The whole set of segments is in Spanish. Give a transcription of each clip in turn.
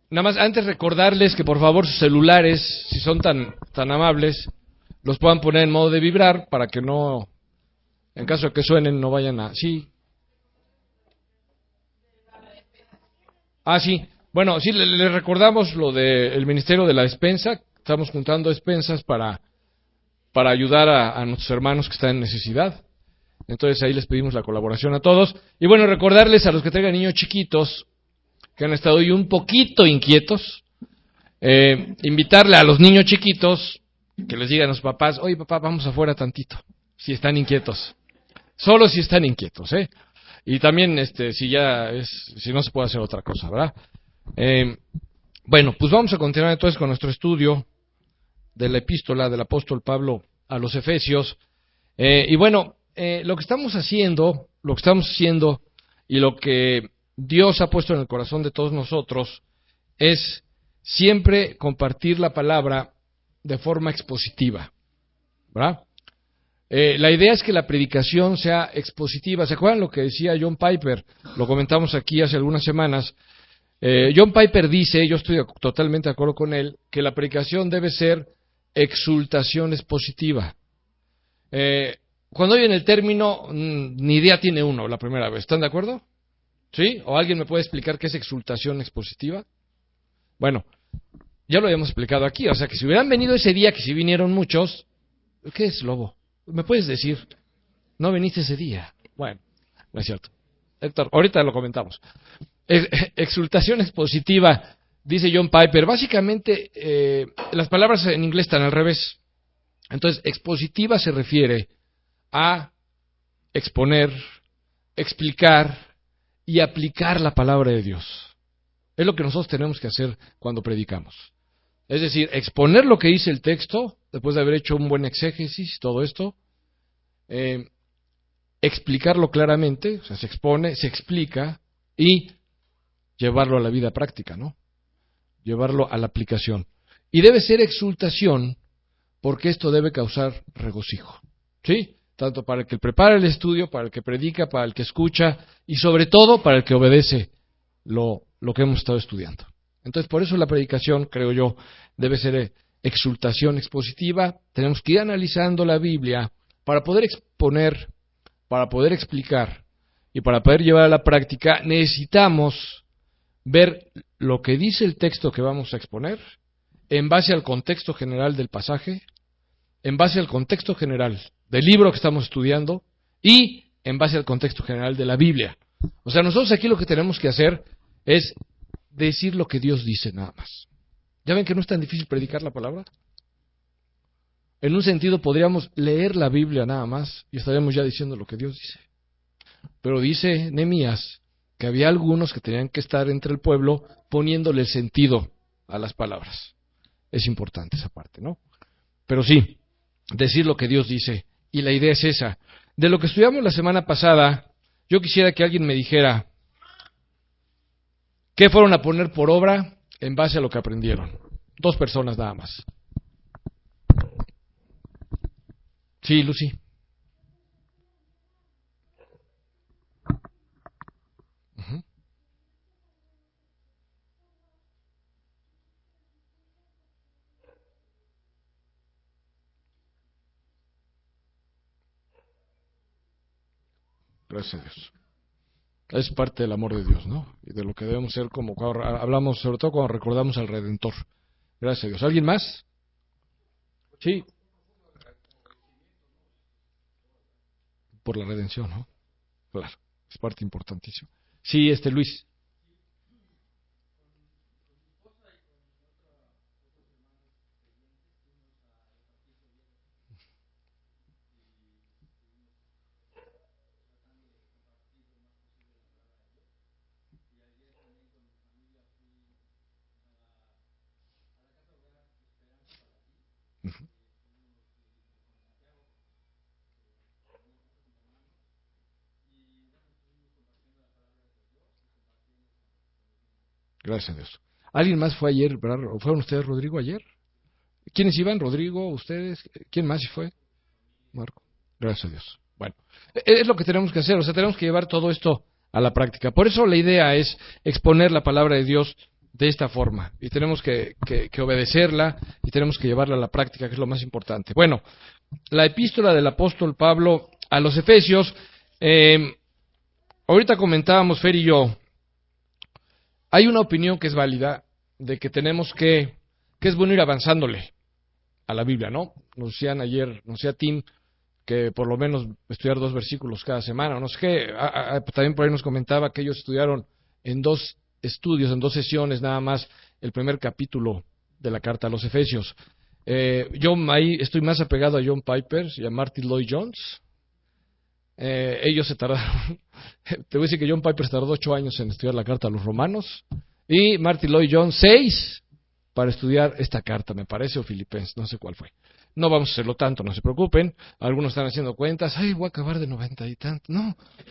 nada más antes recordarles que por favor sus celulares, si son tan amables, los puedan poner en modo de vibrar para que no, en caso de que suenen, no vayan a... Sí. Sí. Bueno, sí, le recordamos lo del Ministerio de la Despensa. Estamos juntando despensas para ayudar a nuestros hermanos que están en necesidad. Entonces ahí les pedimos la colaboración a todos. Y bueno, recordarles a los que traigan niños chiquitos que han estado hoy un poquito inquietos, invitarle a los niños chiquitos que les digan a los papás, oye papá, vamos afuera tantito, si están inquietos. Solo si están inquietos, ¿eh? Y también si no se puede hacer otra cosa, ¿verdad? Bueno, pues vamos a continuar entonces con nuestro estudio de la epístola del apóstol Pablo a los Efesios. Y bueno, lo que estamos haciendo y lo que Dios ha puesto en el corazón de todos nosotros es siempre compartir la palabra de forma expositiva, ¿verdad? La idea es que la predicación sea expositiva. ¿Se acuerdan lo que decía John Piper? Lo comentamos aquí hace algunas semanas. John Piper dice, yo estoy totalmente de acuerdo con él, que la predicación debe ser exultación expositiva. Cuando oyen el término, ni idea tiene uno la primera vez. ¿Están de acuerdo? ¿Sí? ¿O alguien me puede explicar qué es exultación expositiva? Bueno, ya lo habíamos explicado aquí. O sea, que si hubieran venido ese día, que si vinieron muchos, ¿qué es, Lobo? ¿Me puedes decir? No viniste ese día. Bueno, no es cierto. Héctor, ahorita lo comentamos. Exultación expositiva, dice John Piper. Básicamente, las palabras en inglés están al revés. Entonces, expositiva se refiere a exponer, explicar y aplicar la palabra de Dios. Es lo que nosotros tenemos que hacer cuando predicamos. Es decir, exponer lo que dice el texto, después de haber hecho un buen exégesis, todo esto, explicarlo claramente, o sea, se expone, se explica, y llevarlo a la vida práctica, ¿no? Llevarlo a la aplicación. Y debe ser exultación, porque esto debe causar regocijo, ¿sí? Tanto para el que prepara el estudio, para el que predica, para el que escucha, y sobre todo para el que obedece lo que hemos estado estudiando. Entonces, por eso la predicación, creo yo, debe ser exultación expositiva. Tenemos que ir analizando la Biblia para poder exponer, para poder explicar y para poder llevar a la práctica. Necesitamos ver lo que dice el texto que vamos a exponer en base al contexto general del pasaje, en base al contexto general del libro que estamos estudiando y en base al contexto general de la Biblia. O sea, nosotros aquí lo que tenemos que hacer es decir lo que Dios dice nada más. ¿Ya ven que no es tan difícil predicar la palabra? En un sentido podríamos leer la Biblia nada más y estaríamos ya diciendo lo que Dios dice. Pero dice Nehemías que había algunos que tenían que estar entre el pueblo poniéndole el sentido a las palabras. Es importante esa parte, ¿no? Pero sí, decir lo que Dios dice. Y la idea es esa. De lo que estudiamos la semana pasada, yo quisiera que alguien me dijera ¿qué fueron a poner por obra en base a lo que aprendieron? 2 personas nada más. Sí, Lucy. Uh-huh. Gracias a Dios. Es parte del amor de Dios, ¿no? Y de lo que debemos ser como cuando hablamos, sobre todo cuando recordamos al Redentor. Gracias a Dios. ¿Alguien más? Sí. Por la redención, ¿no? Claro, es parte importantísima. Sí, Luis. Uh-huh. Gracias a Dios. ¿Alguien más fue ayer, verdad? ¿O fueron ustedes, Rodrigo, ayer? ¿Quiénes iban? ¿Rodrigo? ¿Ustedes? ¿Quién más fue? Marco. Gracias a Dios. Bueno, es lo que tenemos que hacer, o sea, tenemos que llevar todo esto a la práctica. Por eso la idea es exponer la palabra de Dios de esta forma y tenemos que obedecerla y tenemos que llevarla a la práctica, que es lo más importante. Bueno, la epístola del apóstol Pablo a los Efesios, ahorita comentábamos Fer y yo, hay una opinión que es válida de que tenemos que es bueno ir avanzándole a la Biblia, ¿no? Nos decían ayer, nos decía Tim, que por lo menos estudiar 2 versículos cada semana, no sé qué. También por ahí nos comentaba que ellos estudiaron en 2 estudios, en 2 sesiones nada más, el primer capítulo de la carta a los Efesios. Yo ahí estoy más apegado a John Piper y a Martin Lloyd Jones. Ellos se tardaron, te voy a decir que John Piper tardó 8 años en estudiar la carta a los Romanos y Martin Lloyd Jones 6 para estudiar esta carta, me parece, o Filipenses, no sé cuál fue. No vamos a hacerlo tanto, no se preocupen. Algunos están haciendo cuentas, ay, voy a acabar de 90 y tanto. No.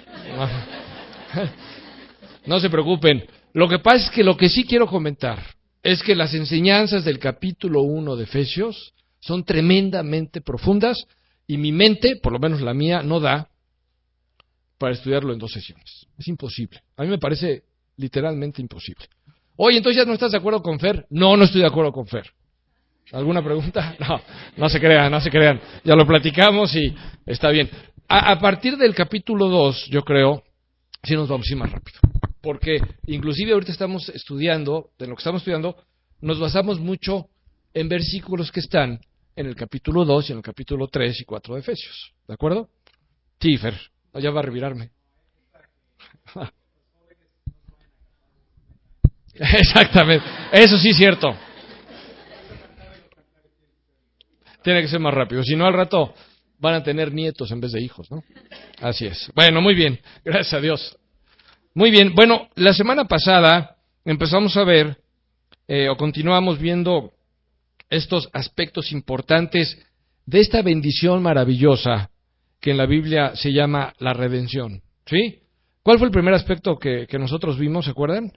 No se preocupen. Lo que pasa es que lo que sí quiero comentar es que las enseñanzas del capítulo 1 de Efesios son tremendamente profundas y mi mente, por lo menos la mía, no da para estudiarlo en 2 sesiones. Es imposible. A mí me parece literalmente imposible. Oye, entonces ya no estás de acuerdo con Fer. No estoy de acuerdo con Fer. ¿Alguna pregunta? No se crean. Ya lo platicamos y está bien. A partir del capítulo 2, yo creo, sí nos vamos a ir más rápido. Porque inclusive ahorita estamos estudiando, de lo que estamos estudiando, nos basamos mucho en versículos que están en el capítulo 2 y en el capítulo 3 y 4 de Efesios. ¿De acuerdo? Sí, Fer. Ya va a revirarme. Exactamente. Eso sí es cierto. Tiene que ser más rápido. Si no, al rato van a tener nietos en vez de hijos, ¿no? Así es. Bueno, muy bien. Gracias a Dios. Muy bien. Bueno, la semana pasada empezamos a ver, o continuamos viendo estos aspectos importantes de esta bendición maravillosa que en la Biblia se llama la redención. ¿Sí? ¿Cuál fue el primer aspecto que nosotros vimos, se acuerdan?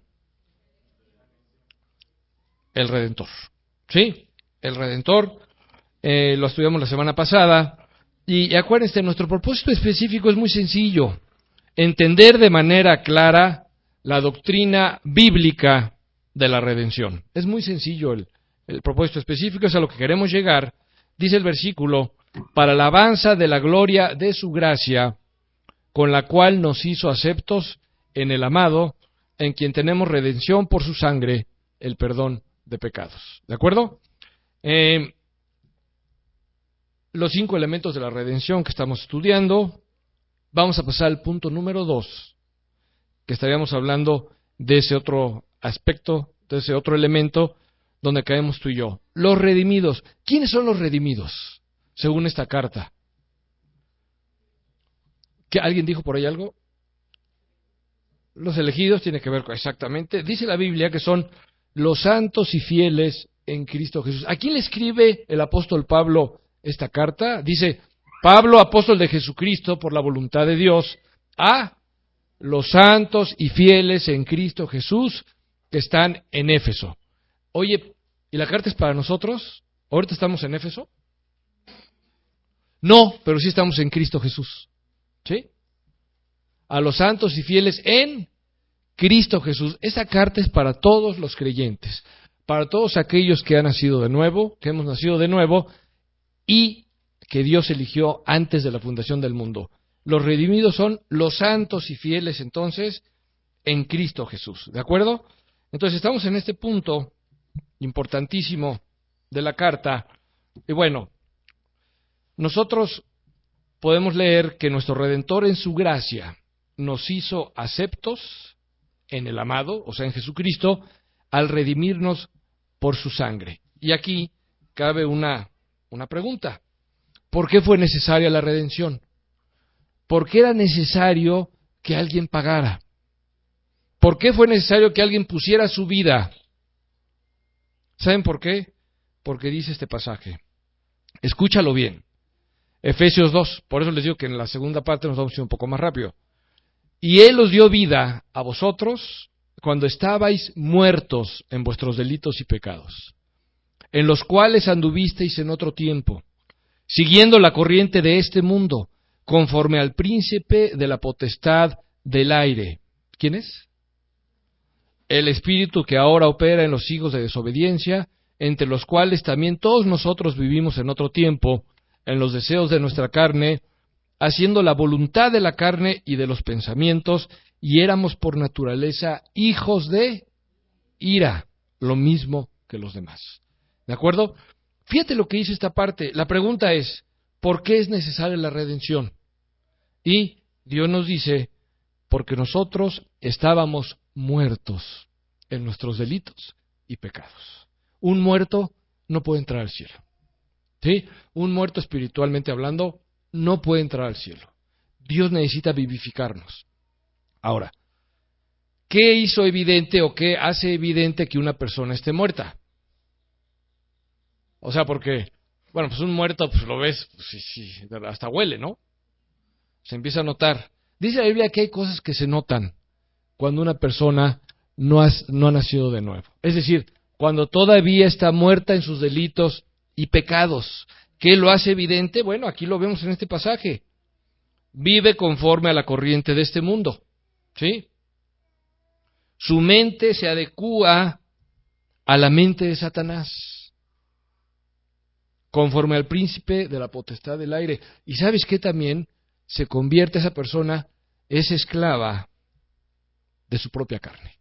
El Redentor. ¿Sí? El Redentor. Lo estudiamos la semana pasada. Y acuérdense, nuestro propósito específico es muy sencillo. Entender de manera clara la doctrina bíblica de la redención. Es muy sencillo el propósito específico, es a lo que queremos llegar. Dice el versículo, para la alabanza de la gloria de su gracia, con la cual nos hizo aceptos en el amado, en quien tenemos redención por su sangre, el perdón de pecados. ¿De acuerdo? Los 5 elementos de la redención que estamos estudiando. Vamos a pasar al punto número 2, que estaríamos hablando de ese otro aspecto, de ese otro elemento donde caemos tú y yo. Los redimidos. ¿Quiénes son los redimidos? Según esta carta. ¿Que alguien dijo por ahí algo? Los elegidos tiene que ver con exactamente. Dice la Biblia que son los santos y fieles en Cristo Jesús. ¿A quién le escribe el apóstol Pablo esta carta? Dice, Pablo, apóstol de Jesucristo, por la voluntad de Dios, a los santos y fieles en Cristo Jesús que están en Éfeso. Oye, ¿y la carta es para nosotros? ¿Ahorita estamos en Éfeso? No, pero sí estamos en Cristo Jesús. ¿Sí? A los santos y fieles en Cristo Jesús. Esa carta es para todos los creyentes, para todos aquellos que han nacido de nuevo, que hemos nacido de nuevo y que Dios eligió antes de la fundación del mundo. Los redimidos son los santos y fieles entonces en Cristo Jesús. ¿De acuerdo? Entonces estamos en este punto importantísimo de la carta. Y bueno, nosotros podemos leer que nuestro Redentor en su gracia nos hizo aceptos en el amado, o sea, en Jesucristo, al redimirnos por su sangre. Y aquí cabe una pregunta. ¿Por qué fue necesaria la redención? ¿Por qué era necesario que alguien pagara? ¿Por qué fue necesario que alguien pusiera su vida? ¿Saben por qué? Porque dice este pasaje. Escúchalo bien. Efesios 2, por eso les digo que en la segunda parte nos vamos a ir un poco más rápido. Y Él os dio vida a vosotros cuando estabais muertos en vuestros delitos y pecados, en los cuales anduvisteis en otro tiempo, siguiendo la corriente de este mundo, conforme al príncipe de la potestad del aire. ¿Quién es? el espíritu que ahora opera en los hijos de desobediencia, entre los cuales también todos nosotros vivimos en otro tiempo, en los deseos de nuestra carne, haciendo la voluntad de la carne y de los pensamientos, y éramos por naturaleza hijos de ira, lo mismo que los demás. ¿De acuerdo? Fíjate lo que dice esta parte. La pregunta es, ¿por qué es necesaria la redención? Y Dios nos dice, porque nosotros estábamos muertos en nuestros delitos y pecados. Un muerto no puede entrar al cielo. ¿Sí? Un muerto espiritualmente hablando no puede entrar al cielo. Dios necesita vivificarnos. Ahora, ¿qué hizo evidente o qué hace evidente que una persona esté muerta? O sea, porque, bueno, pues un muerto, pues lo ves, pues sí, hasta huele, ¿no? Se empieza a notar. Dice la Biblia que hay cosas que se notan cuando una persona no ha nacido de nuevo. Es decir, cuando todavía está muerta en sus delitos y pecados. ¿Qué lo hace evidente? Bueno, aquí lo vemos en este pasaje. Vive conforme a la corriente de este mundo. ¿Sí? Su mente se adecúa a la mente de Satanás, conforme al príncipe de la potestad del aire. ¿Y sabes qué también? Se convierte esa persona, es esclava de su propia carne.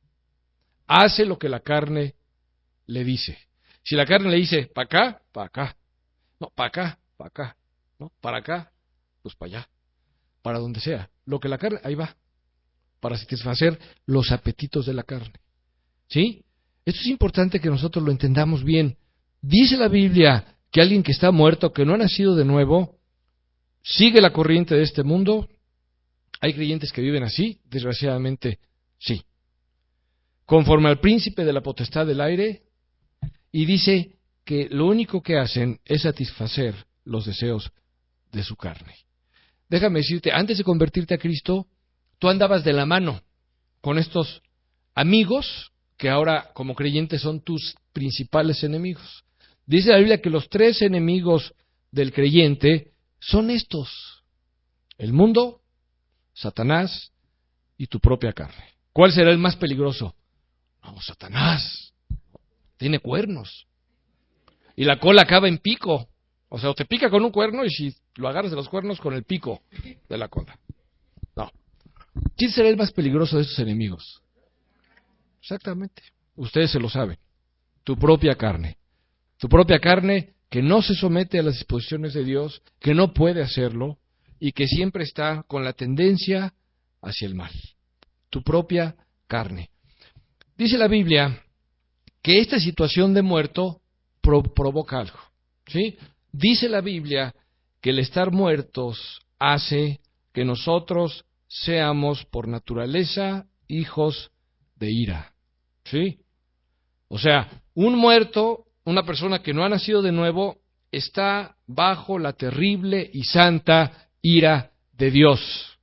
Hace lo que la carne le dice. Si la carne le dice, para acá, para acá. No, para acá, para acá. No, para acá, pues para allá. Para donde sea. Lo que la carne, ahí va. Para satisfacer los apetitos de la carne. ¿Sí? Esto es importante que nosotros lo entendamos bien. Dice la Biblia que alguien que está muerto, que no ha nacido de nuevo, sigue la corriente de este mundo. ¿Hay creyentes que viven así? Desgraciadamente, sí. Conforme al príncipe de la potestad del aire, y dice que lo único que hacen es satisfacer los deseos de su carne. Déjame decirte, antes de convertirte a Cristo, tú andabas de la mano con estos amigos que ahora como creyentes son tus principales enemigos. Dice la Biblia que los 3 enemigos del creyente son estos: el mundo, Satanás y tu propia carne. ¿Cuál será el más peligroso? No, Satanás. Tiene cuernos. Y la cola acaba en pico. O sea, o te pica con un cuerno y si lo agarras de los cuernos con el pico de la cola. No. ¿Quién será el más peligroso de esos enemigos? Exactamente. Ustedes se lo saben. Tu propia carne. Tu propia carne que no se somete a las disposiciones de Dios, que no puede hacerlo y que siempre está con la tendencia hacia el mal. Tu propia carne. Dice la Biblia que esta situación de muerto provoca algo. ¿Sí? Dice la Biblia que el estar muertos hace que nosotros seamos por naturaleza hijos de ira. ¿Sí? O sea, un muerto, una persona que no ha nacido de nuevo, está bajo la terrible y santa ira de Dios.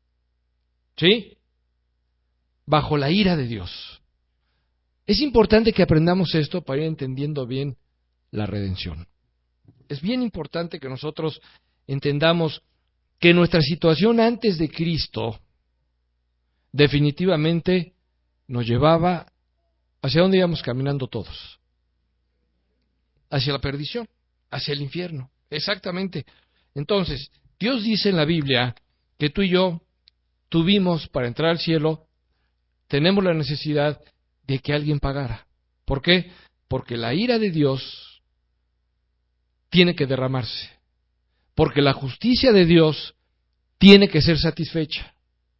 ¿Sí? Bajo la ira de Dios. Es importante que aprendamos esto para ir entendiendo bien la redención. Es bien importante que nosotros entendamos que nuestra situación antes de Cristo definitivamente nos llevaba hacia dónde íbamos caminando todos. Hacia la perdición, hacia el infierno. Exactamente. Entonces, Dios dice en la Biblia que tú y yo tuvimos para entrar al cielo, tenemos la necesidad de que alguien pagara. ¿Por qué? Porque la ira de Dios tiene que derramarse. Porque la justicia de Dios tiene que ser satisfecha.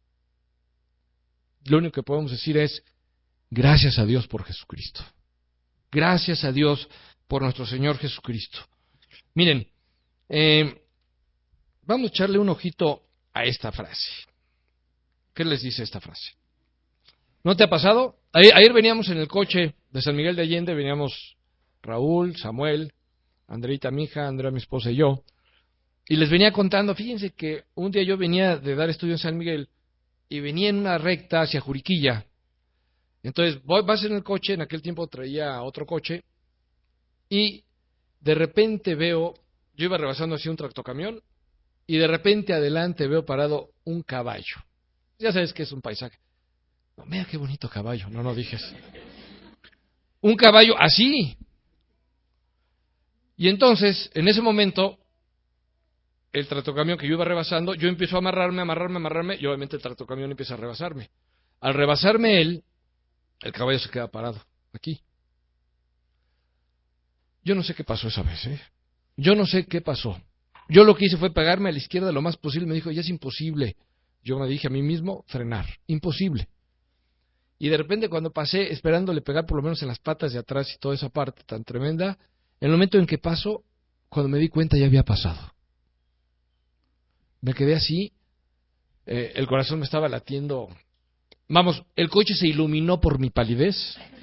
Lo único que podemos decir es, gracias a Dios por Jesucristo. Gracias a Dios por nuestro Señor Jesucristo. Miren, vamos a echarle un ojito a esta frase. ¿Qué les dice esta frase? ¿No te ha pasado? Ayer veníamos en el coche de San Miguel de Allende, veníamos Raúl, Samuel, Andreita, mi hija, Andrea, mi esposa y yo, y les venía contando, fíjense que un día yo venía de dar estudio en San Miguel y venía en una recta hacia Juriquilla. Entonces vas en el coche, en aquel tiempo traía otro coche, y de repente veo, yo iba rebasando hacia un tractocamión, y de repente adelante veo parado un caballo. Ya sabes que es un paisaje. Mira qué bonito caballo. No dijes. Un caballo así. Y entonces, en ese momento, el tractocamión que yo iba rebasando, yo empiezo a amarrarme, y obviamente el tractocamión empieza a rebasarme. Al rebasarme él, el caballo se queda parado, aquí. Yo no sé qué pasó esa vez, ¿eh? Yo no sé qué pasó. Yo lo que hice fue pegarme a la izquierda lo más posible. Me dijo, ya es imposible. Yo me dije a mí mismo, frenar. Imposible. Y de repente cuando pasé, esperándole pegar por lo menos en las patas de atrás y toda esa parte tan tremenda, en el momento en que paso, cuando me di cuenta ya había pasado. Me quedé así, el corazón me estaba latiendo. Vamos, el coche se iluminó por mi palidez.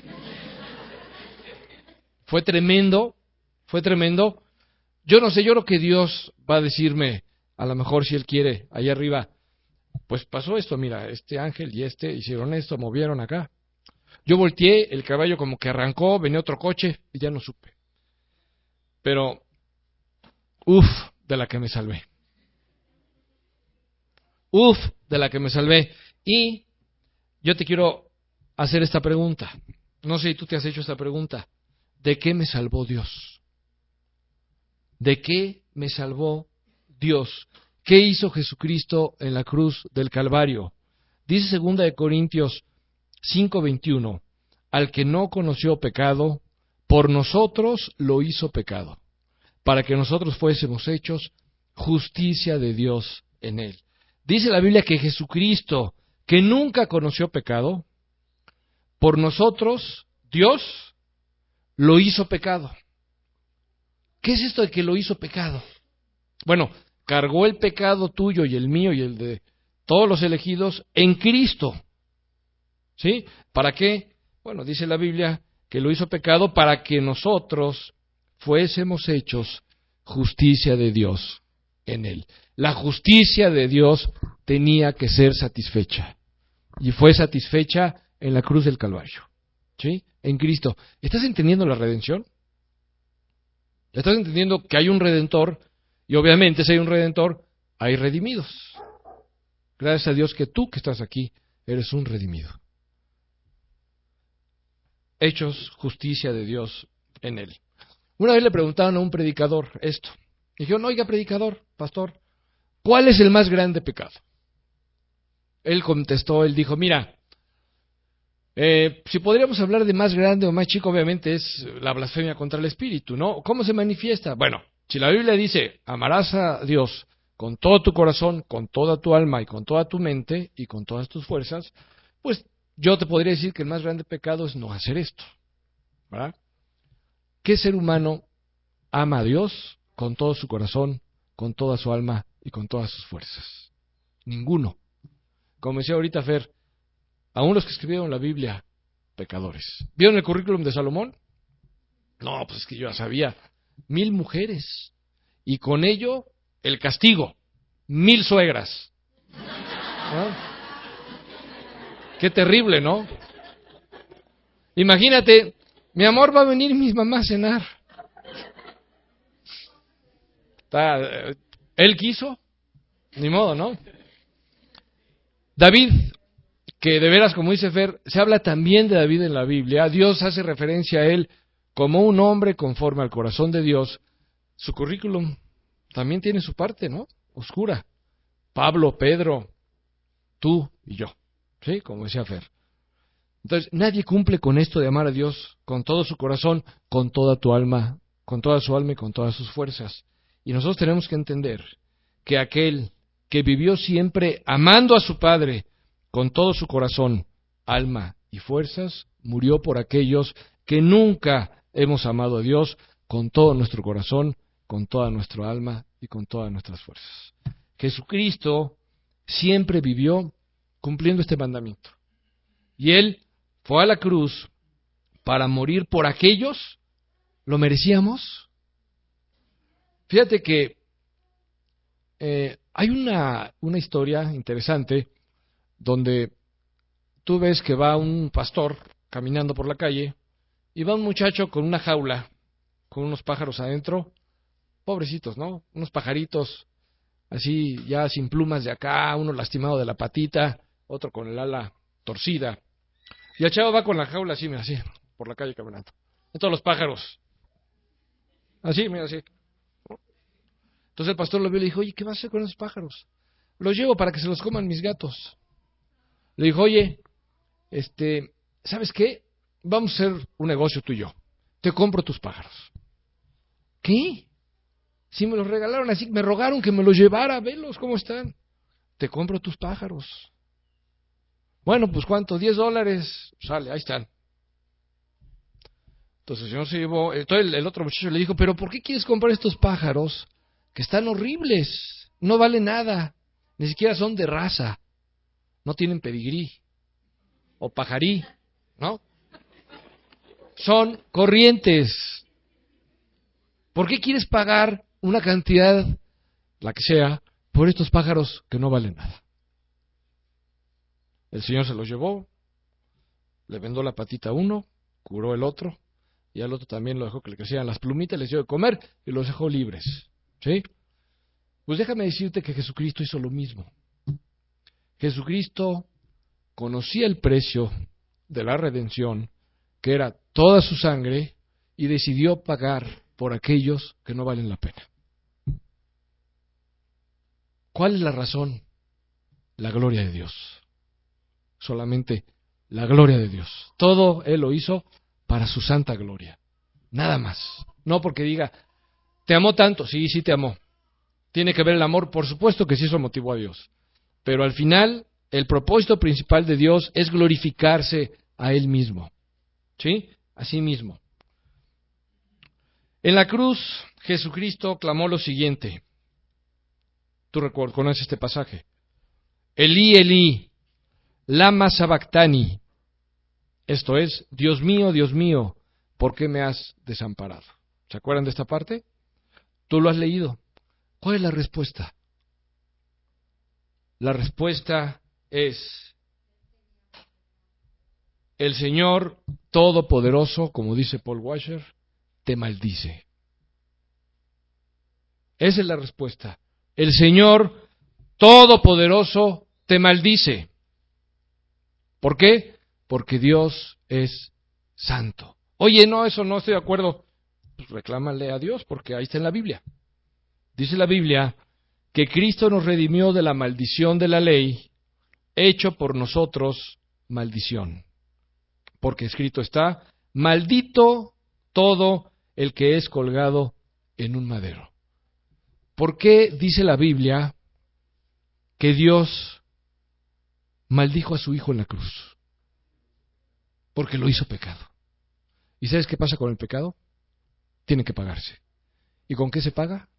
Fue tremendo, fue tremendo. Yo no sé, yo creo que Dios va a decirme, a lo mejor si Él quiere, allá arriba, pues pasó esto, mira, este ángel y este hicieron esto, movieron acá. Yo volteé, el caballo como que arrancó, venía otro coche y ya no supe. Pero, de la que me salvé. De la que me salvé. Y yo te quiero hacer esta pregunta. No sé si tú te has hecho esta pregunta. ¿De qué me salvó Dios? ¿De qué me salvó Dios? ¿Qué hizo Jesucristo en la cruz del Calvario? Dice 2 Corintios 5:21, al que no conoció pecado, por nosotros lo hizo pecado, para que nosotros fuésemos hechos justicia de Dios en él. Dice la Biblia que Jesucristo, que nunca conoció pecado, por nosotros, Dios, lo hizo pecado. ¿Qué es esto de que lo hizo pecado? Bueno, cargó el pecado tuyo y el mío y el de todos los elegidos en Cristo. ¿Sí? ¿Para qué? Bueno, dice la Biblia que lo hizo pecado para que nosotros fuésemos hechos justicia de Dios en él. La justicia de Dios tenía que ser satisfecha. Y fue satisfecha en la cruz del Calvario. ¿Sí? En Cristo. ¿Estás entendiendo la redención? ¿Estás entendiendo que hay un Redentor? Y obviamente, si hay un Redentor, hay redimidos. Gracias a Dios que tú que estás aquí eres un redimido. Hechos justicia de Dios en él. Una vez le preguntaron a un predicador esto. Dijeron, oiga, predicador, pastor, ¿cuál es el más grande pecado? Él contestó, él dijo, mira, si podríamos hablar de más grande o más chico, obviamente es la blasfemia contra el Espíritu, ¿no? ¿Cómo se manifiesta? Bueno, si la Biblia dice, amarás a Dios con todo tu corazón, con toda tu alma y con toda tu mente y con todas tus fuerzas, pues yo te podría decir que el más grande pecado es no hacer esto, ¿verdad? ¿Qué ser humano ama a Dios con todo su corazón, con toda su alma y con todas sus fuerzas? Ninguno. Como decía ahorita Fer, aún los que escribieron la Biblia, pecadores. ¿Vieron el currículum de Salomón? No, pues es que yo ya sabía. 1000 mujeres. Y con ello, el castigo. 1000 suegras. ¿No? Qué terrible, ¿no? Imagínate, mi amor, va a venir mi mamá a cenar. Él quiso, ni modo, ¿no? David, que de veras, como dice Fer, se habla también de David en la Biblia. Dios hace referencia a él como un hombre conforme al corazón de Dios. Su currículum también tiene su parte, ¿no? Oscura. Pablo, Pedro, tú y yo. ¿Sí? Como decía Fer. Entonces, nadie cumple con esto de amar a Dios con todo su corazón, con toda tu alma, con toda su alma y con todas sus fuerzas. Y nosotros tenemos que entender que aquel que vivió siempre amando a su Padre con todo su corazón, alma y fuerzas, murió por aquellos que nunca hemos amado a Dios con todo nuestro corazón, con toda nuestra alma y con todas nuestras fuerzas. Jesucristo siempre vivió cumpliendo este mandamiento. Y Él fue a la cruz para morir por aquellos. ¿Lo merecíamos? Fíjate que hay una historia interesante donde tú ves que va un pastor caminando por la calle y va un muchacho con una jaula, con unos pájaros adentro, pobrecitos, ¿no? Unos pajaritos así ya sin plumas de acá, uno lastimado de la patita, otro con el ala torcida. Y el chavo va con la jaula así, mira, así, por la calle caminando. Y todos los pájaros. Así, mira, así. Entonces el pastor lo vio y le dijo, oye, ¿qué vas a hacer con esos pájaros? Los llevo para que se los coman mis gatos. Le dijo, oye, ¿sabes qué? Vamos a hacer un negocio tú y yo. Te compro tus pájaros. ¿Qué? Si me los regalaron así, me rogaron que me los llevara, velos cómo están. Te compro tus pájaros. Bueno, pues ¿cuánto? $10. Sale, ahí están. Entonces el señor se llevó, entonces el otro muchacho le dijo, pero ¿por qué quieres comprar estos pájaros que están horribles? No valen nada, ni siquiera son de raza, no tienen pedigrí o pajarí, ¿no? Son corrientes. ¿Por qué quieres pagar una cantidad, la que sea, por estos pájaros que no valen nada? El señor se los llevó, le vendó la patita a uno, curó el otro, y al otro también lo dejó que le crecieran las plumitas, les dio de comer y los dejó libres. ¿Sí? Pues déjame decirte que Jesucristo hizo lo mismo. Jesucristo conocía el precio de la redención, que era toda su sangre, y decidió pagar por aquellos que no valen la pena. ¿Cuál es la razón? La gloria de Dios. Solamente la gloria de Dios. Todo Él lo hizo para su santa gloria. Nada más. No porque diga, te amó tanto. Sí, sí te amó. Tiene que ver el amor, por supuesto que sí eso motivó a Dios. Pero al final, el propósito principal de Dios es glorificarse a Él mismo. ¿Sí? A sí mismo. En la cruz, Jesucristo clamó lo siguiente. Tú conoces este pasaje. Elí, Elí, lama sabactani. Esto es, Dios mío, ¿por qué me has desamparado? ¿Se acuerdan de esta parte? Tú lo has leído. ¿Cuál es la respuesta? La respuesta es, el Señor Todopoderoso, como dice Paul Washer, te maldice. Esa es la respuesta. El Señor Todopoderoso te maldice. ¿Por qué? Porque Dios es santo. Oye, no, eso no estoy de acuerdo. Pues reclámale a Dios, porque ahí está en la Biblia. Dice la Biblia que Cristo nos redimió de la maldición de la ley, hecho por nosotros maldición. Porque escrito está, maldito todo el que es colgado en un madero. ¿Por qué dice la Biblia que Dios maldijo a su Hijo en la cruz? Porque lo hizo pecado. ¿Y sabes qué pasa con el pecado? Tiene que pagarse. ¿Y con qué se paga?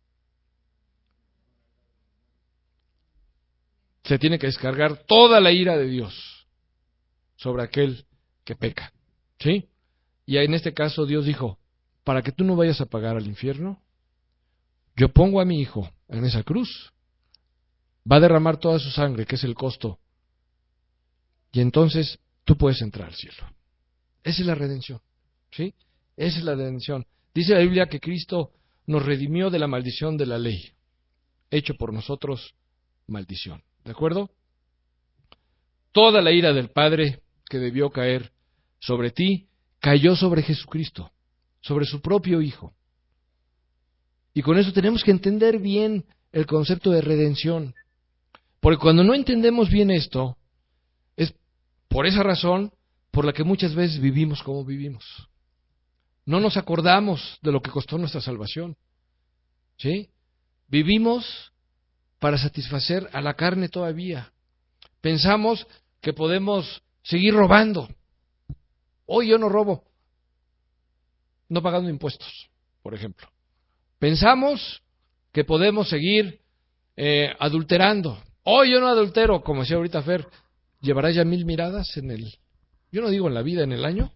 Se tiene que descargar toda la ira de Dios sobre aquel que peca. ¿Sí? Y en este caso Dios dijo, para que tú no vayas a pagar al infierno, yo pongo a mi Hijo en esa cruz, va a derramar toda su sangre, que es el costo, y entonces tú puedes entrar al cielo. Esa es la redención. ¿Sí? Esa es la redención. Dice la Biblia que Cristo nos redimió de la maldición de la ley, hecho por nosotros maldición. ¿De acuerdo? Toda la ira del Padre que debió caer sobre ti, cayó sobre Jesucristo, sobre su propio Hijo. Y con eso tenemos que entender bien el concepto de redención. Porque cuando no entendemos bien esto, es por esa razón por la que muchas veces vivimos como vivimos. No nos acordamos de lo que costó nuestra salvación. ¿Sí? Vivimos para satisfacer a la carne todavía. Pensamos que podemos seguir robando. Hoy yo no robo, no pagando impuestos, por ejemplo. Pensamos que podemos seguir adulterando. Hoy yo no adultero, como decía ahorita Fer, ¿llevarás ya 1000 miradas en el, yo no digo en la vida, en el año?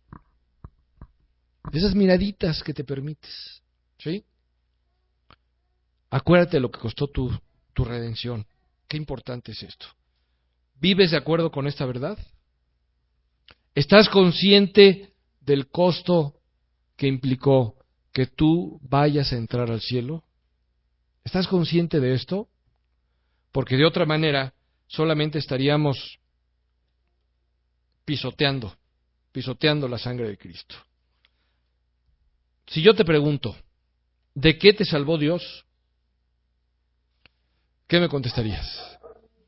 Esas miraditas que te permites, ¿sí? Acuérdate de lo que costó tu redención. Qué importante es esto. ¿Vives de acuerdo con esta verdad? ¿Estás consciente del costo que implicó que tú vayas a entrar al cielo? ¿Estás consciente de esto? Porque de otra manera solamente estaríamos pisoteando la sangre de Cristo. Si yo te pregunto, ¿de qué te salvó Dios? ¿Qué me contestarías?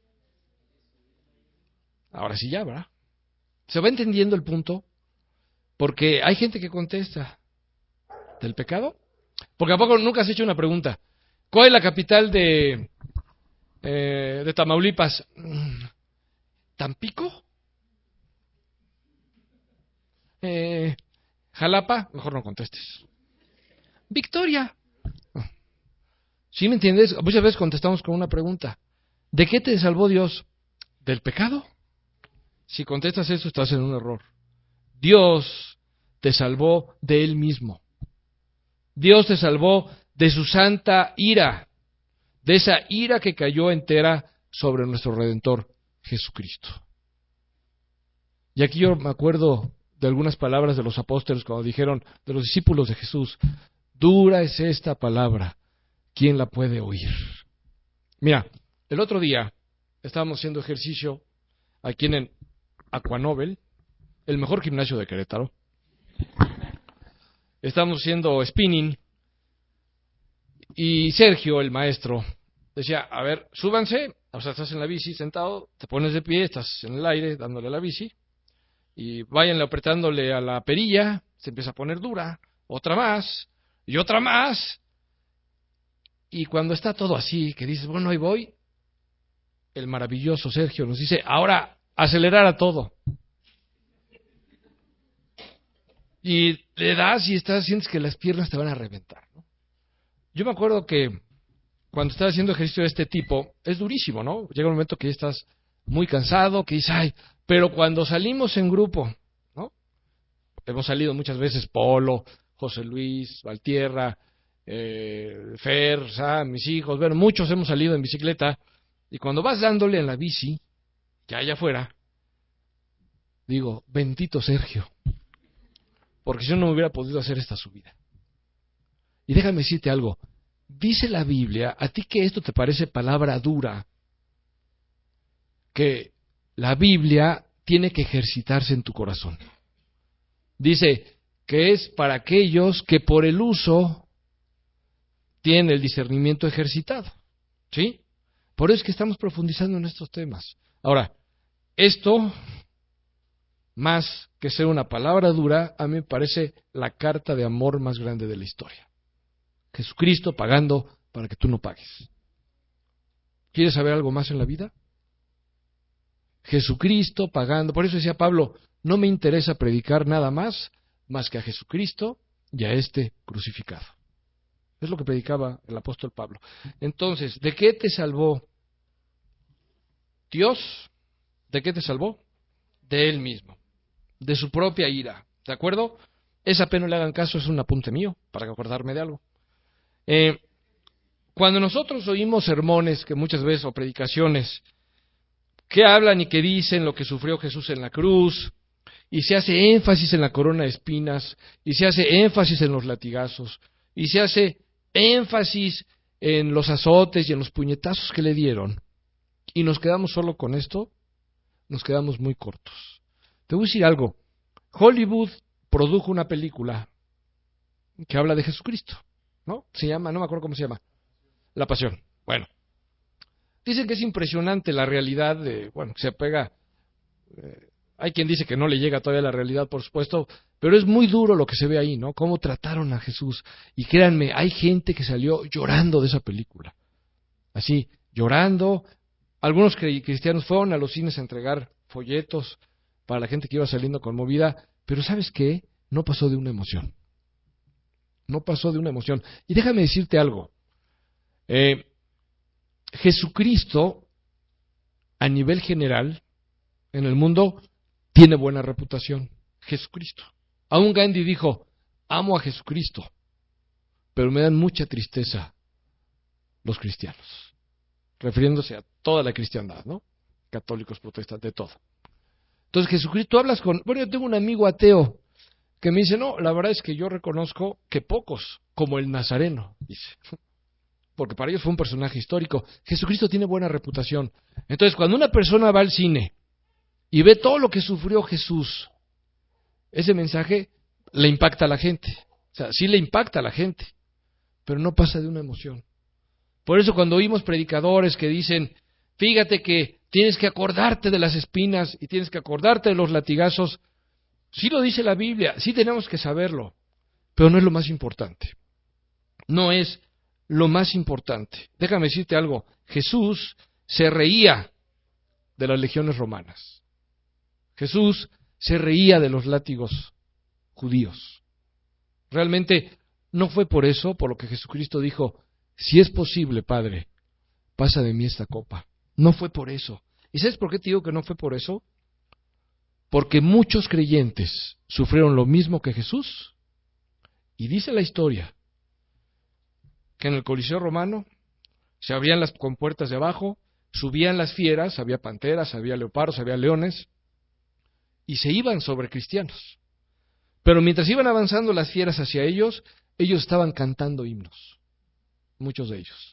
Ahora sí ya, ¿verdad? ¿Se va entendiendo el punto? Porque hay gente que contesta, ¿del pecado? Porque ¿a poco nunca has hecho una pregunta? ¿Cuál es la capital de Tamaulipas? ¿Tampico? ¿Jalapa? Mejor no contestes. ¿Victoria? ¿Sí me entiendes? Muchas veces contestamos con una pregunta. ¿De qué te salvó Dios? ¿Del pecado? Si contestas eso, estás en un error. Dios te salvó de Él mismo. Dios te salvó de su santa ira, de esa ira que cayó entera sobre nuestro Redentor Jesucristo. Y aquí yo me acuerdo de algunas palabras de los apóstoles cuando dijeron, de los discípulos de Jesús, dura es esta palabra, ¿quién la puede oír? Mira, el otro día estábamos haciendo ejercicio aquí en Aquanobel, el mejor gimnasio de Querétaro. Estábamos haciendo spinning y Sergio, el maestro, decía, a ver, súbanse, o sea, estás en la bici sentado, te pones de pie, estás en el aire dándole a la bici y váyanle apretándole a la perilla, se empieza a poner dura, otra más y otra más. Y cuando está todo así, que dices, bueno, ahí voy, el maravilloso Sergio nos dice, ahora acelerar a todo. Y le das y sientes que las piernas te van a reventar, ¿no? Yo me acuerdo que cuando estás haciendo ejercicio de este tipo, es durísimo, ¿no? Llega un momento que ya estás muy cansado, que dices, ay, pero cuando salimos en grupo, ¿no? Hemos salido muchas veces, Polo, José Luis, Valtierra, Fer, Sam, mis hijos, bueno, muchos hemos salido en bicicleta, y cuando vas dándole en la bici, ya allá afuera, digo, bendito Sergio, porque si no, no hubiera podido hacer esta subida. Y déjame decirte algo, dice la Biblia, a ti que esto te parece palabra dura, que la Biblia tiene que ejercitarse en tu corazón. Dice que es para aquellos que por el uso tienen el discernimiento ejercitado, ¿sí? Por eso es que estamos profundizando en estos temas. Ahora, esto, más que ser una palabra dura, a mí me parece la carta de amor más grande de la historia. Jesucristo pagando para que tú no pagues. ¿Quieres saber algo más en la vida? Jesucristo pagando. Por eso decía Pablo, no me interesa predicar nada más que a Jesucristo y a este crucificado. Es lo que predicaba el apóstol Pablo. Entonces, ¿de qué te salvó Dios? ¿De qué te salvó? De Él mismo, de su propia ira. ¿De acuerdo? Esa pena no le hagan caso, es un apunte mío, para acordarme de algo. Cuando nosotros oímos sermones, que muchas veces, o predicaciones, que hablan y que dicen lo que sufrió Jesús en la cruz, y se hace énfasis en la corona de espinas, y se hace énfasis en los latigazos, y se hace énfasis en los azotes y en los puñetazos que le dieron, y nos quedamos solo con esto, nos quedamos muy cortos. Te voy a decir algo, Hollywood produjo una película que habla de Jesucristo, ¿no? Se llama, no me acuerdo cómo se llama, La Pasión. Bueno, dicen que es impresionante la realidad de, bueno, que se apega, hay quien dice que no le llega todavía la realidad, por supuesto, pero es muy duro lo que se ve ahí, ¿no? Cómo trataron a Jesús. Y créanme, hay gente que salió llorando de esa película. Así, llorando. Algunos cristianos fueron a los cines a entregar folletos para la gente que iba saliendo conmovida, pero ¿sabes qué? No pasó de una emoción. No pasó de una emoción. Y déjame decirte algo. Jesucristo, a nivel general, en el mundo, tiene buena reputación. Jesucristo. Aún Gandhi dijo, amo a Jesucristo, pero me dan mucha tristeza los cristianos. Refiriéndose a toda la cristiandad, ¿no? Católicos, protestantes, de todo. Entonces Jesucristo, tú hablas con... Bueno, yo tengo un amigo ateo que me dice, no, la verdad es que yo reconozco que pocos, como el Nazareno, dice. Porque para ellos fue un personaje histórico. Jesucristo tiene buena reputación. Entonces, cuando una persona va al cine y ve todo lo que sufrió Jesús, ese mensaje le impacta a la gente. O sea, sí le impacta a la gente, pero no pasa de una emoción. Por eso cuando oímos predicadores que dicen, fíjate que tienes que acordarte de las espinas y tienes que acordarte de los latigazos, sí lo dice la Biblia, sí tenemos que saberlo, pero no es lo más importante. No es lo más importante. Déjame decirte algo, Jesús se reía de las legiones romanas. Jesús se reía de los látigos judíos. Realmente no fue por eso, por lo que Jesucristo dijo, si es posible, Padre, pasa de mí esta copa. No fue por eso. ¿Y sabes por qué te digo que no fue por eso? Porque muchos creyentes sufrieron lo mismo que Jesús. Y dice la historia que en el Coliseo romano se abrían las compuertas de abajo, subían las fieras, había panteras, había leopardos, había leones, y se iban sobre cristianos. Pero mientras iban avanzando las fieras hacia ellos, ellos estaban cantando himnos, muchos de ellos.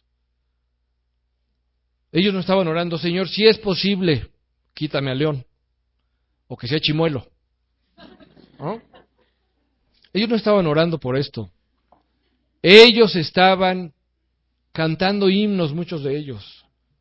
Ellos no estaban orando, Señor, si es posible, quítame al león, o que sea chimuelo. ¿No? Ellos no estaban orando por esto. Ellos estaban cantando himnos, muchos de ellos.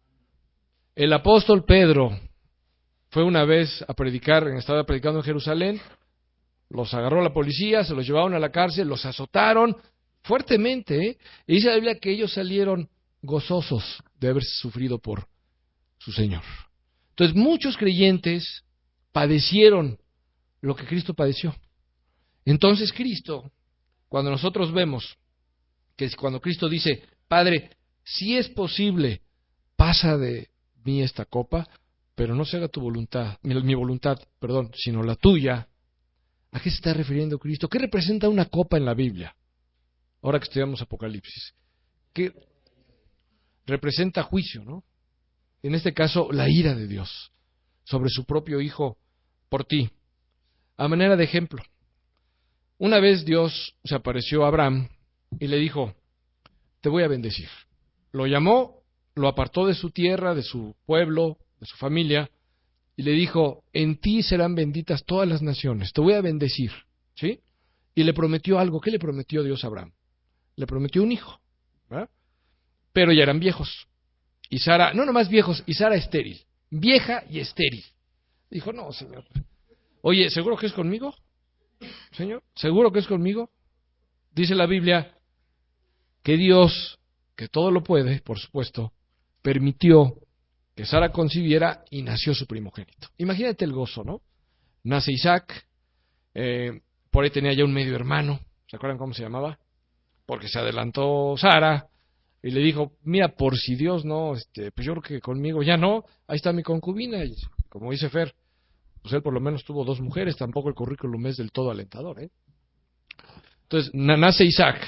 El apóstol Pedro fue una vez a predicar, estaba predicando en Jerusalén, los agarró la policía, se los llevaron a la cárcel, los azotaron fuertemente, ¿eh? Y dice la Biblia que ellos salieron gozosos de haber sufrido por su Señor. Entonces muchos creyentes padecieron lo que Cristo padeció. Entonces Cristo, cuando nosotros vemos que cuando Cristo dice, Padre, si es posible, pasa de mí esta copa, pero no se haga tu voluntad, mi voluntad, perdón, sino la tuya. ¿A qué se está refiriendo Cristo? ¿Qué representa una copa en la Biblia? Ahora que estudiamos Apocalipsis. ¿Qué representa juicio, no? En este caso, la ira de Dios sobre su propio Hijo por ti. A manera de ejemplo, una vez Dios se apareció a Abraham y le dijo, te voy a bendecir. Lo llamó, lo apartó de su tierra, de su pueblo, de su familia, y le dijo, en ti serán benditas todas las naciones, te voy a bendecir, ¿sí? Y le prometió algo. ¿Qué le prometió Dios a Abraham? Le prometió un hijo, ¿verdad? Pero ya eran viejos. Y Sara, no nomás viejos, y Sara estéril, vieja y estéril. Dijo, no, Señor. Oye, ¿seguro que es conmigo? Señor, ¿seguro que es conmigo? Dice la Biblia que Dios, que todo lo puede, por supuesto, permitió que Sara concibiera y nació su primogénito. Imagínate el gozo, ¿no? Nace Isaac, por ahí tenía ya un medio hermano, ¿se acuerdan cómo se llamaba? Porque se adelantó Sara y le dijo, mira, por si Dios no, pues yo creo que conmigo ya no, ahí está mi concubina, y como dice Fer, pues él por lo menos tuvo 2 mujeres, tampoco el currículum es del todo alentador, ¿eh? Entonces, nace Isaac,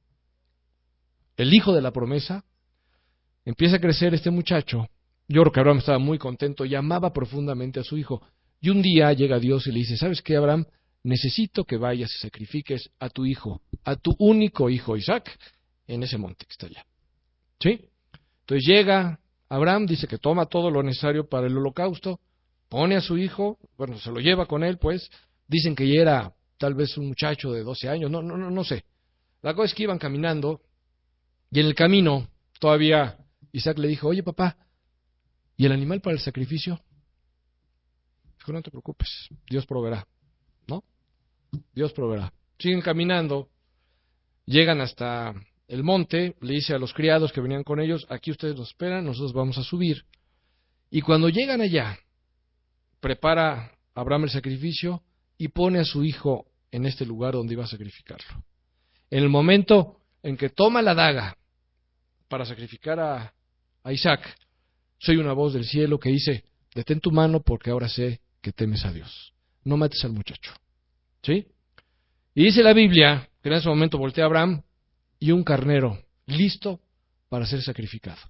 el hijo de la promesa, empieza a crecer este muchacho. Yo creo que Abraham estaba muy contento y amaba profundamente a su hijo. Y un día llega Dios y le dice, ¿sabes qué, Abraham? Necesito que vayas y sacrifiques a tu hijo, a tu único hijo Isaac, en ese monte que está allá. ¿Sí? Entonces llega Abraham, dice que toma todo lo necesario para el holocausto, pone a su hijo, bueno, se lo lleva con él, pues, dicen que ya era tal vez un muchacho de 12 años, no sé. La cosa es que iban caminando y en el camino todavía Isaac le dijo, oye papá, ¿y el animal para el sacrificio? Dijo, no te preocupes, Dios proveerá, ¿no? Dios proveerá. Siguen caminando, llegan hasta el monte, le dice a los criados que venían con ellos, aquí ustedes nos esperan, nosotros vamos a subir. Y cuando llegan allá, prepara Abraham el sacrificio y pone a su hijo en este lugar donde iba a sacrificarlo. En el momento en que toma la daga para sacrificar a Isaac, soy una voz del cielo que dice, detén tu mano porque ahora sé que temes a Dios. No mates al muchacho. ¿Sí? Y dice la Biblia que en ese momento voltea a Abraham y un carnero listo para ser sacrificado.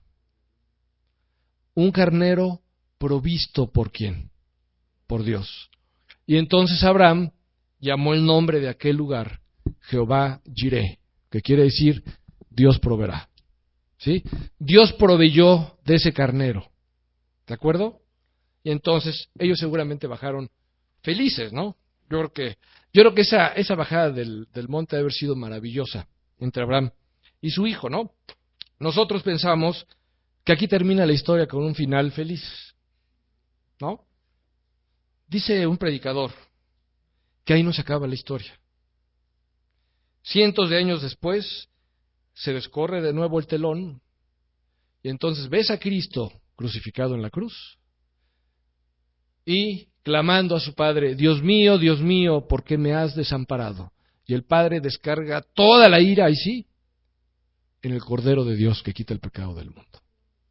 Un carnero provisto ¿por quién? Por Dios. Y entonces Abraham llamó el nombre de aquel lugar Jehová Jireh, que quiere decir Dios proveerá. ¿Sí? Dios proveyó de ese carnero. ¿De acuerdo? Y entonces ellos seguramente bajaron felices, ¿no? Yo creo que esa bajada del monte debe haber sido maravillosa entre Abraham y su hijo, ¿no? Nosotros pensamos que aquí termina la historia con un final feliz, ¿no? Dice un predicador que ahí no se acaba la historia. Cientos de años después se descorre de nuevo el telón y entonces ves a Cristo crucificado en la cruz y clamando a su Padre, Dios mío, ¿por qué me has desamparado? Y el Padre descarga toda la ira, y sí, en el Cordero de Dios que quita el pecado del mundo.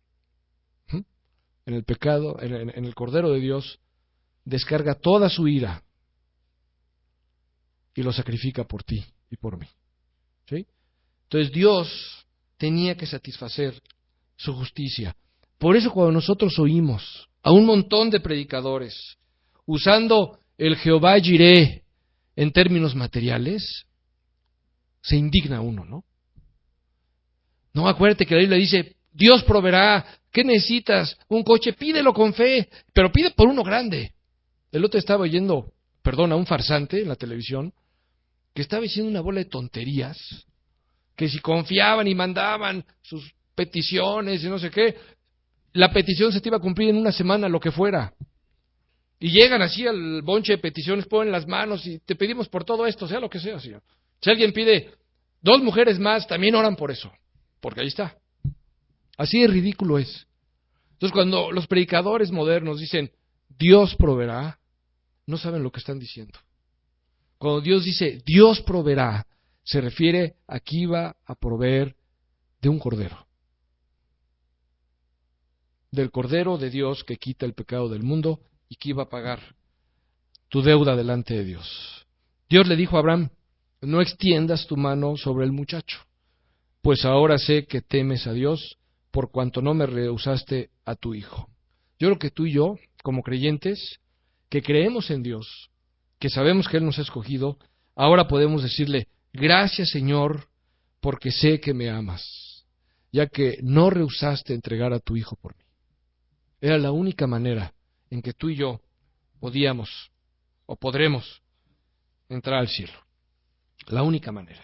En el Cordero de Dios descarga toda su ira y lo sacrifica por ti y por mí. ¿Sí? Entonces Dios tenía que satisfacer su justicia. Por eso cuando nosotros oímos a un montón de predicadores usando el Jehová Jireh en términos materiales, se indigna uno, ¿no? No, acuérdate que la Biblia dice, Dios proveerá, ¿qué necesitas? Un coche, pídelo con fe, pero pide por uno grande. El otro estaba oyendo, a un farsante en la televisión, que estaba diciendo una bola de tonterías, que si confiaban y mandaban sus peticiones y no sé qué, la petición se te iba a cumplir en una semana, lo que fuera. Y llegan así al bonche de peticiones, ponen las manos y te pedimos por todo esto, sea lo que sea, Señor. Si alguien pide 2 mujeres más, también oran por eso, porque ahí está. Así de ridículo es. Entonces, cuando los predicadores modernos dicen, Dios proveerá, no saben lo que están diciendo. Cuando Dios dice, Dios proveerá, se refiere a que iba a proveer de un cordero. Del cordero de Dios que quita el pecado del mundo y que iba a pagar tu deuda delante de Dios. Dios le dijo a Abraham, no extiendas tu mano sobre el muchacho, pues ahora sé que temes a Dios por cuanto no me rehusaste a tu hijo. Yo creo que tú y yo, como creyentes, que creemos en Dios, que sabemos que Él nos ha escogido, ahora podemos decirle, gracias Señor, porque sé que me amas, ya que no rehusaste entregar a tu hijo por mí. Era la única manera en que tú y yo podíamos o podremos entrar al cielo. La única manera.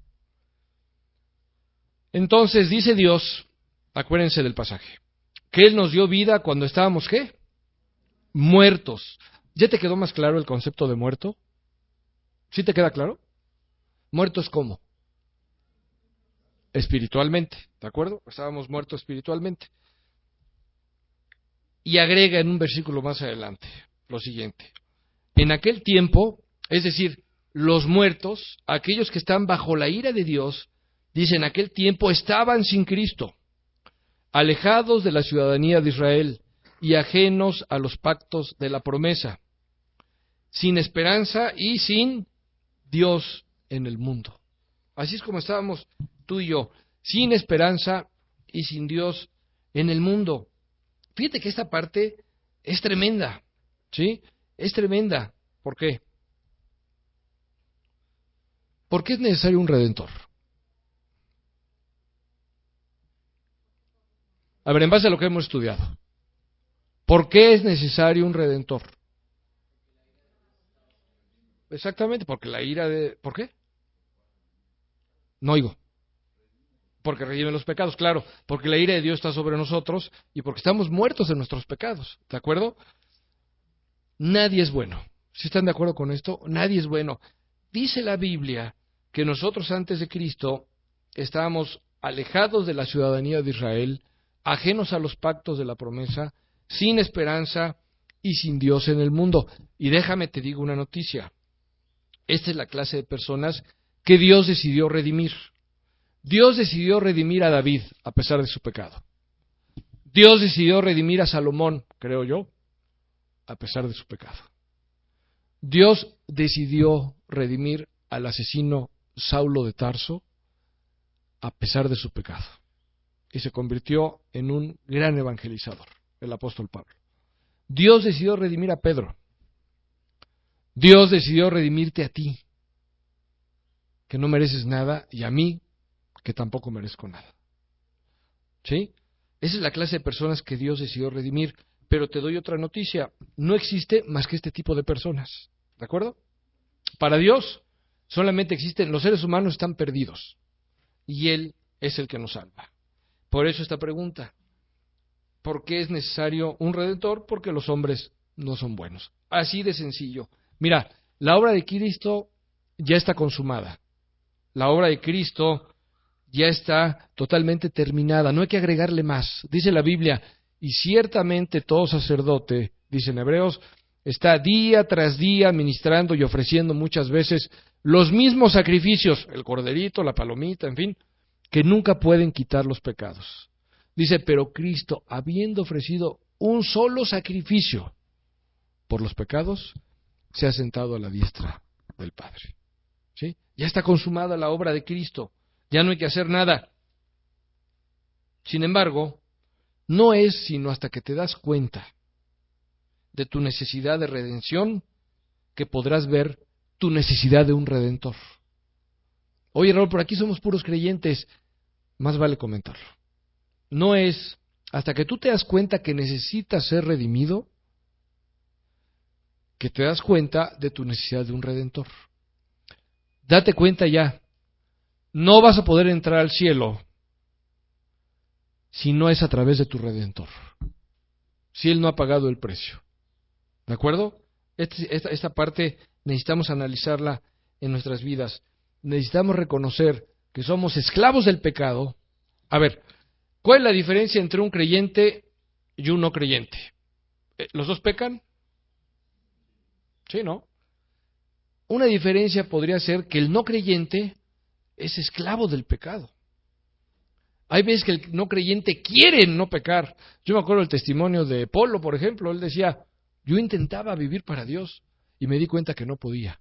Entonces dice Dios, acuérdense del pasaje, que Él nos dio vida cuando estábamos, ¿qué? Muertos. ¿Ya te quedó más claro el concepto de muerto? ¿Sí te queda claro? ¿Muertos cómo? Espiritualmente, ¿de acuerdo? Estábamos muertos espiritualmente. Y agrega en un versículo más adelante lo siguiente. En aquel tiempo, es decir, los muertos, aquellos que están bajo la ira de Dios, dice, en aquel tiempo estaban sin Cristo, alejados de la ciudadanía de Israel y ajenos a los pactos de la promesa, sin esperanza y sin Dios en el mundo. Así es como estábamos tú y yo, sin esperanza y sin Dios en el mundo. Fíjate que esta parte es tremenda, ¿sí? Es tremenda. ¿Por qué? ¿Por qué es necesario un redentor? A ver, en base a lo que hemos estudiado, ¿por qué es necesario un redentor? Exactamente, porque la ira de... ¿Por qué? No oigo. Porque redime los pecados, claro, porque la ira de Dios está sobre nosotros y porque estamos muertos en nuestros pecados, ¿de acuerdo? Nadie es bueno. ¿Sí están de acuerdo con esto? Nadie es bueno. Dice la Biblia que nosotros antes de Cristo estábamos alejados de la ciudadanía de Israel, ajenos a los pactos de la promesa, sin esperanza y sin Dios en el mundo. Y déjame te digo una noticia. Esta es la clase de personas que Dios decidió redimir. Dios decidió redimir a David a pesar de su pecado. Dios decidió redimir a Salomón, creo yo, a pesar de su pecado. Dios decidió redimir al asesino Saulo de Tarso a pesar de su pecado. Y se convirtió en un gran evangelizador, el apóstol Pablo. Dios decidió redimir a Pedro. Dios decidió redimirte a ti, que no mereces nada, y a mí, que tampoco merezco nada. ¿Sí? Esa es la clase de personas que Dios decidió redimir. Pero te doy otra noticia, no existe más que este tipo de personas, ¿de acuerdo? Para Dios solamente existen, los seres humanos están perdidos y Él es el que nos salva. Por eso esta pregunta, ¿por qué es necesario un redentor? Porque los hombres no son buenos. Así de sencillo. Mira, la obra de Cristo ya está consumada. La obra de Cristo ya está totalmente terminada. No hay que agregarle más. Dice la Biblia, y ciertamente todo sacerdote, dicen Hebreos, está día tras día ministrando y ofreciendo muchas veces los mismos sacrificios, el corderito, la palomita, en fin, que nunca pueden quitar los pecados. Dice, pero Cristo, habiendo ofrecido un solo sacrificio por los pecados, se ha sentado a la diestra del Padre. ¿Sí? Ya está consumada la obra de Cristo, ya no hay que hacer nada. Sin embargo, no es sino hasta que te das cuenta de tu necesidad de redención que podrás ver tu necesidad de un redentor. Oye, Raúl, por aquí somos puros creyentes, más vale comentarlo. No es hasta que tú te das cuenta que necesitas ser redimido que te das cuenta de tu necesidad de un redentor. Date cuenta ya, no vas a poder entrar al cielo si no es a través de tu redentor, si Él no ha pagado el precio. ¿De acuerdo? Esta parte necesitamos analizarla en nuestras vidas. Necesitamos reconocer que somos esclavos del pecado. A ver, ¿cuál es la diferencia entre un creyente y un no creyente? ¿Los dos pecan? Sí, ¿no? Una diferencia podría ser que el no creyente es esclavo del pecado. Hay veces que el no creyente quiere no pecar. Yo me acuerdo del testimonio de Polo, por ejemplo. Él decía, yo intentaba vivir para Dios y me di cuenta que no podía.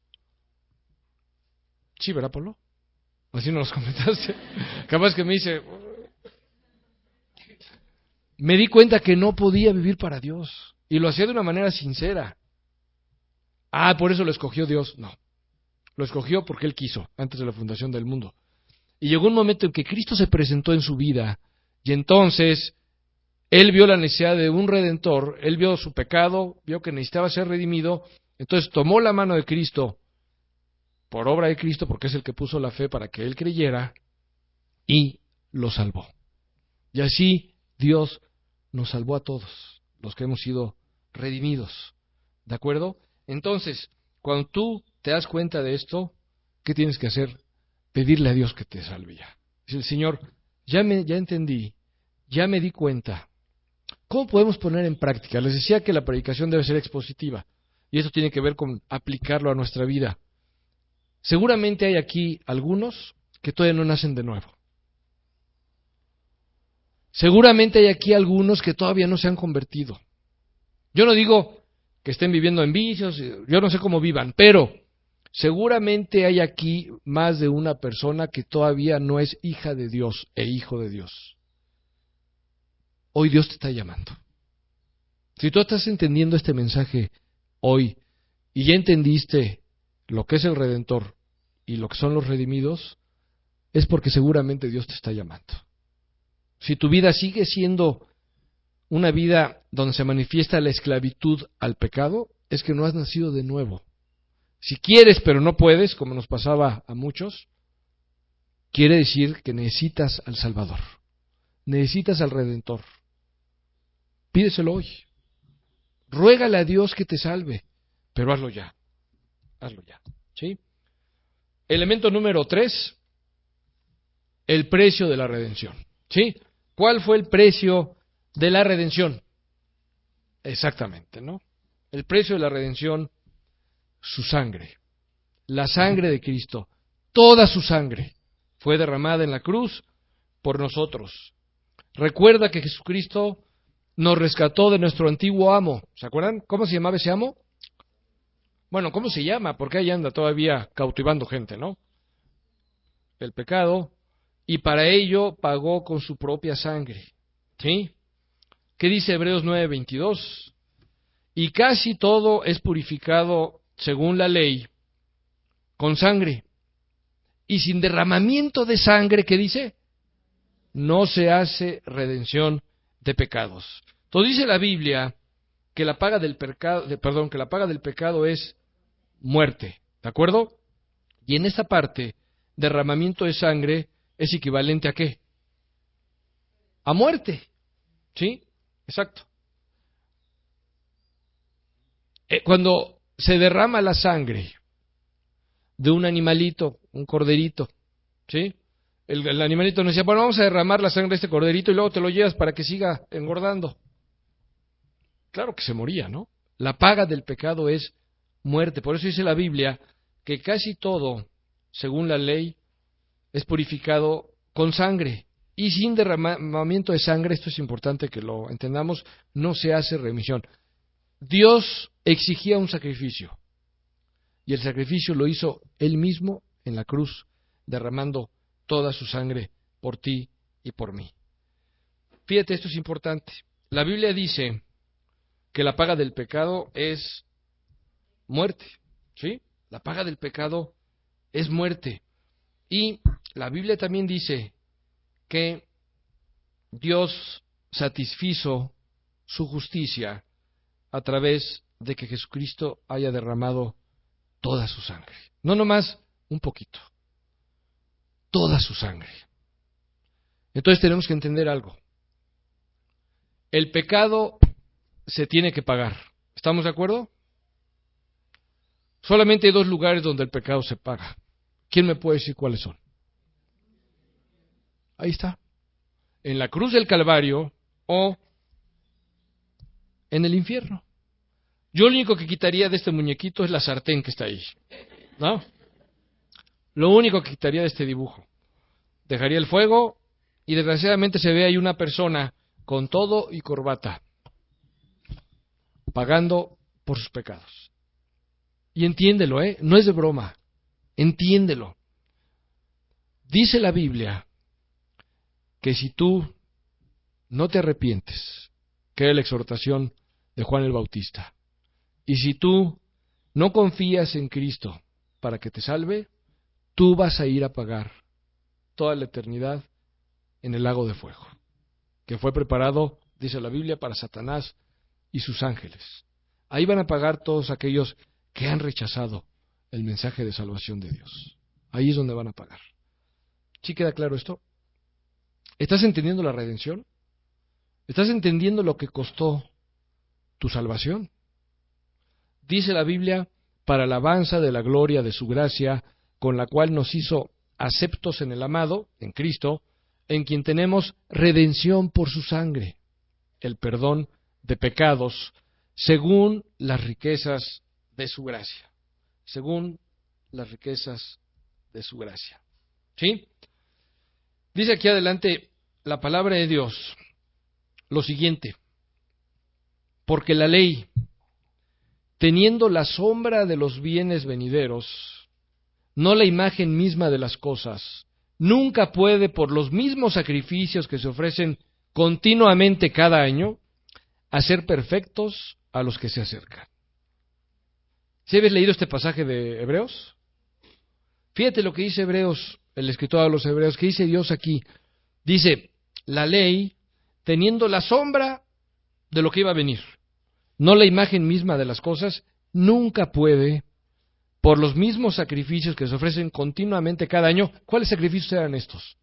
Sí, ¿verdad, Polo? Así nos comentaste. Capaz que me dice, me di cuenta que no podía vivir para Dios. Y lo hacía de una manera sincera. Ah, por eso lo escogió Dios. No, lo escogió porque Él quiso, antes de la fundación del mundo. Y llegó un momento en que Cristo se presentó en su vida, y entonces Él vio la necesidad de un redentor, Él vio su pecado, vio que necesitaba ser redimido, entonces tomó la mano de Cristo, por obra de Cristo, porque es el que puso la fe para que Él creyera, y lo salvó. Y así Dios nos salvó a todos, los que hemos sido redimidos. ¿De acuerdo? Entonces, cuando tú te das cuenta de esto, ¿qué tienes que hacer? Pedirle a Dios que te salve ya. Dice el Señor, ya entendí, ya me di cuenta. ¿Cómo podemos poner en práctica? Les decía que la predicación debe ser expositiva, y eso tiene que ver con aplicarlo a nuestra vida. Seguramente hay aquí algunos que todavía no nacen de nuevo. Seguramente hay aquí algunos que todavía no se han convertido. Yo no digo que estén viviendo en vicios, yo no sé cómo vivan, pero seguramente hay aquí más de una persona que todavía no es hija de Dios e hijo de Dios. Hoy Dios te está llamando. Si tú estás entendiendo este mensaje hoy y ya entendiste lo que es el Redentor y lo que son los redimidos, es porque seguramente Dios te está llamando. Si tu vida sigue siendo una vida donde se manifiesta la esclavitud al pecado, es que no has nacido de nuevo. Si quieres pero no puedes, como nos pasaba a muchos, quiere decir que necesitas al Salvador, necesitas al Redentor. Pídeselo hoy. Ruégale a Dios que te salve, pero hazlo ya. Hazlo ya. ¿Sí? Elemento número 3, el precio de la redención. ¿Sí? ¿Cuál fue el precio de la redención? Exactamente, ¿no? El precio de la redención, su sangre. La sangre de Cristo. Toda su sangre fue derramada en la cruz por nosotros. Recuerda que Jesucristo nos rescató de nuestro antiguo amo. ¿Se acuerdan? ¿Cómo se llamaba ese amo? Bueno, ¿cómo se llama? Porque ahí anda todavía cautivando gente, ¿no? El pecado. Y para ello pagó con su propia sangre. ¿Sí? ¿Qué dice Hebreos 9:22? Y casi todo es purificado según la ley con sangre. Y sin derramamiento de sangre, ¿qué dice? No se hace redención de pecados. Entonces dice la Biblia que la paga del pecado es muerte, ¿de acuerdo? Y en esta parte, derramamiento de sangre es equivalente a ¿qué? A muerte, ¿sí? Exacto. Cuando se derrama la sangre de un animalito, un corderito, ¿sí? El animalito nos decía, bueno, vamos a derramar la sangre de este corderito y luego te lo llevas para que siga engordando. Claro que se moría, ¿no? La paga del pecado es muerte. Por eso dice la Biblia que casi todo, según la ley, es purificado con sangre. Y sin derramamiento de sangre, esto es importante que lo entendamos, no se hace remisión. Dios exigía un sacrificio. Y el sacrificio lo hizo Él mismo en la cruz, derramando toda su sangre por ti y por mí. Fíjate, esto es importante. La Biblia dice que la paga del pecado es muerte, ¿sí? La paga del pecado es muerte. Y la Biblia también dice que Dios satisfizo su justicia a través de que Jesucristo haya derramado toda su sangre. No nomás un poquito, toda su sangre. Entonces tenemos que entender algo. El pecado se tiene que pagar. ¿Estamos de acuerdo? Solamente hay dos lugares donde el pecado se paga. ¿Quién me puede decir cuáles son? Ahí está. En la cruz del Calvario o en el infierno. Yo lo único que quitaría de este muñequito es la sartén que está ahí, ¿no? Lo único que quitaría de este dibujo. Dejaría el fuego y desgraciadamente se ve ahí una persona con todo y corbata, pagando por sus pecados. Y entiéndelo, no es de broma, entiéndelo. Dice la Biblia que si tú no te arrepientes, que era la exhortación de Juan el Bautista, y si tú no confías en Cristo para que te salve, tú vas a ir a pagar toda la eternidad en el lago de fuego, que fue preparado, dice la Biblia, para Satanás y sus ángeles. Ahí van a pagar todos aquellos que han rechazado el mensaje de salvación de Dios. Ahí es donde van a pagar. ¿Sí queda claro esto? ¿Estás entendiendo la redención? ¿Estás entendiendo lo que costó tu salvación? Dice la Biblia, para alabanza de la gloria de su gracia, con la cual nos hizo aceptos en el amado, en Cristo, en quien tenemos redención por su sangre, el perdón de pecados, según las riquezas de su gracia. Según las riquezas de su gracia. ¿Sí? Dice aquí adelante la palabra de Dios lo siguiente: porque la ley, teniendo la sombra de los bienes venideros, no la imagen misma de las cosas, nunca puede, por los mismos sacrificios que se ofrecen continuamente cada año, hacer perfectos a los que se acercan. ¿Sí habéis leído este pasaje de Hebreos? Fíjate lo que dice Hebreos, el escritor de los Hebreos, que dice Dios aquí. Dice, la ley, teniendo la sombra de lo que iba a venir, no la imagen misma de las cosas, nunca puede, por los mismos sacrificios que se ofrecen continuamente cada año. ¿Cuáles sacrificios eran estos?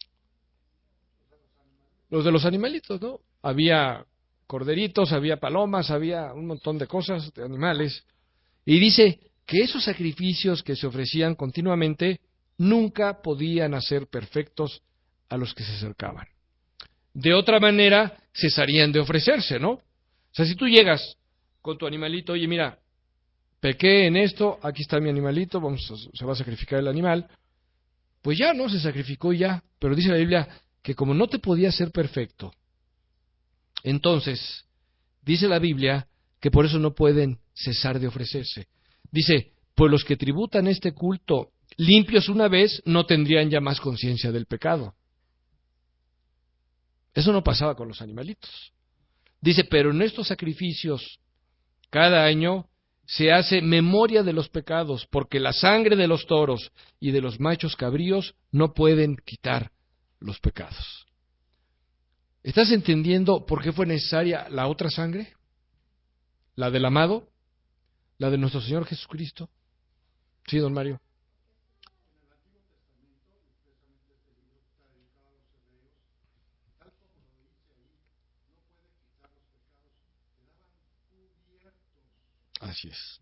Los de los animalitos, ¿no? Había corderitos, había palomas, había un montón de cosas, de animales. Y dice que esos sacrificios que se ofrecían continuamente nunca podían hacer perfectos a los que se acercaban. De otra manera, cesarían de ofrecerse, ¿no? O sea, si tú llegas con tu animalito, oye, mira, pequé en esto, aquí está mi animalito, se va a sacrificar el animal, pues ya, ¿no? Se sacrificó y ya. Pero dice la Biblia que como no te podía ser perfecto, entonces, dice la Biblia que por eso no pueden cesar de ofrecerse. Dice, pues los que tributan este culto limpios una vez no tendrían ya más conciencia del pecado. Eso no pasaba con los animalitos. Dice, pero en estos sacrificios, cada año se hace memoria de los pecados, porque la sangre de los toros y de los machos cabríos no pueden quitar los pecados. ¿Estás entendiendo por qué fue necesaria la otra sangre? ¿La del amado? ¿La de nuestro Señor Jesucristo? Sí, don Mario. Así es.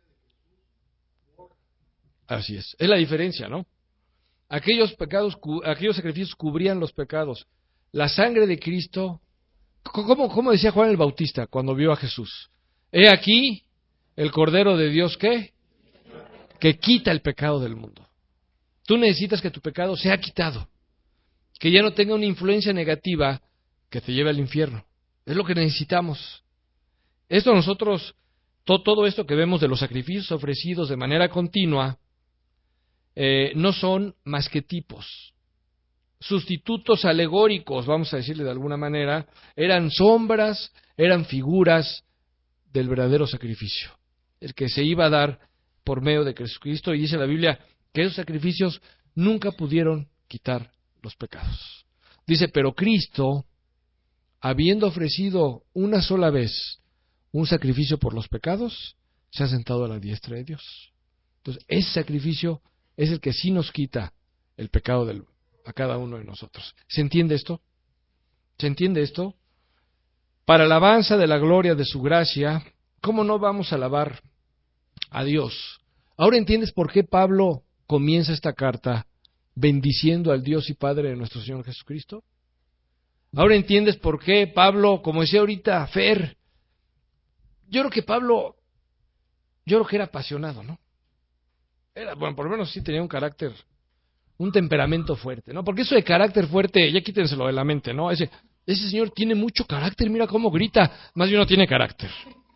Así es. Es la diferencia, ¿no? Aquellos sacrificios cubrían los pecados. La sangre de Cristo, ¿cómo decía Juan el Bautista cuando vio a Jesús? He aquí el Cordero de Dios, ¿qué? Que quita el pecado del mundo. Tú necesitas que tu pecado sea quitado, que ya no tenga una influencia negativa que te lleve al infierno. Es lo que necesitamos. Esto nosotros, todo esto que vemos de los sacrificios ofrecidos de manera continua, no son más que tipos, sustitutos alegóricos, vamos a decirle de alguna manera, eran sombras, eran figuras del verdadero sacrificio, el que se iba a dar por medio de Jesucristo, y dice la Biblia que esos sacrificios nunca pudieron quitar los pecados. Dice, pero Cristo, habiendo ofrecido una sola vez un sacrificio por los pecados, se ha sentado a la diestra de Dios. Entonces, ese sacrificio es el que sí nos quita el pecado a cada uno de nosotros. ¿Se entiende esto? ¿Se entiende esto? Para alabanza de la gloria de su gracia, ¿cómo no vamos a alabar a Dios? Ahora entiendes por qué Pablo comienza esta carta bendiciendo al Dios y Padre de nuestro Señor Jesucristo. Ahora entiendes por qué Pablo, como decía ahorita Fer, yo creo que era apasionado, ¿no? Bueno, por lo menos sí tenía un carácter, un temperamento fuerte, ¿no? Porque eso de carácter fuerte, ya quítenselo de la mente, ¿no? Ese señor tiene mucho carácter, mira cómo grita, más bien no tiene carácter.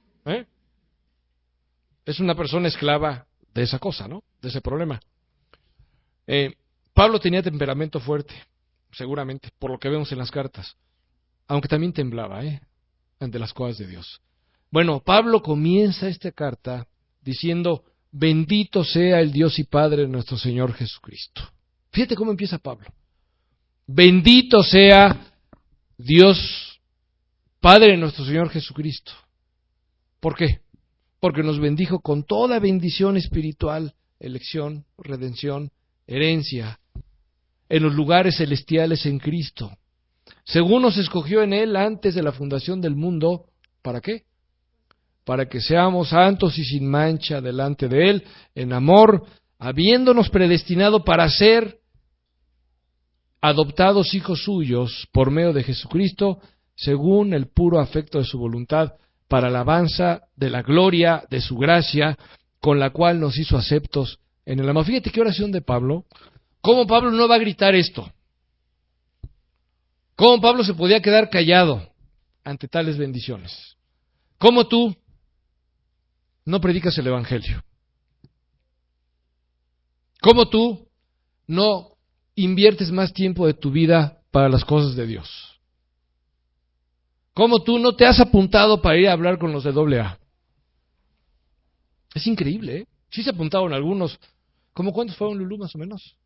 Es una persona esclava de esa cosa, ¿no? De ese problema. Pablo tenía temperamento fuerte, seguramente, por lo que vemos en las cartas, aunque también temblaba, ante las cosas de Dios. Bueno, Pablo comienza esta carta diciendo, bendito sea el Dios y Padre de nuestro Señor Jesucristo. Fíjate cómo empieza Pablo. Bendito sea Dios, Padre de nuestro Señor Jesucristo. ¿Por qué? Porque nos bendijo con toda bendición espiritual, elección, redención, herencia, en los lugares celestiales en Cristo, según nos escogió en Él antes de la fundación del mundo. ¿Para qué? Para que seamos santos y sin mancha delante de Él, en amor, habiéndonos predestinado para ser adoptados hijos suyos por medio de Jesucristo, según el puro afecto de su voluntad, para alabanza de la gloria de su gracia, con la cual nos hizo aceptos en el amor. Fíjate qué oración de Pablo. ¿Cómo Pablo no va a gritar esto? ¿Cómo Pablo se podía quedar callado ante tales bendiciones? ¿Cómo tú no predicas el Evangelio? ¿Cómo tú no inviertes más tiempo de tu vida para las cosas de Dios? ¿Cómo tú no te has apuntado para ir a hablar con los de AA? Es increíble, ¿eh? Sí se apuntaron algunos. ¿Cómo cuántos fueron, Lulú, más o menos?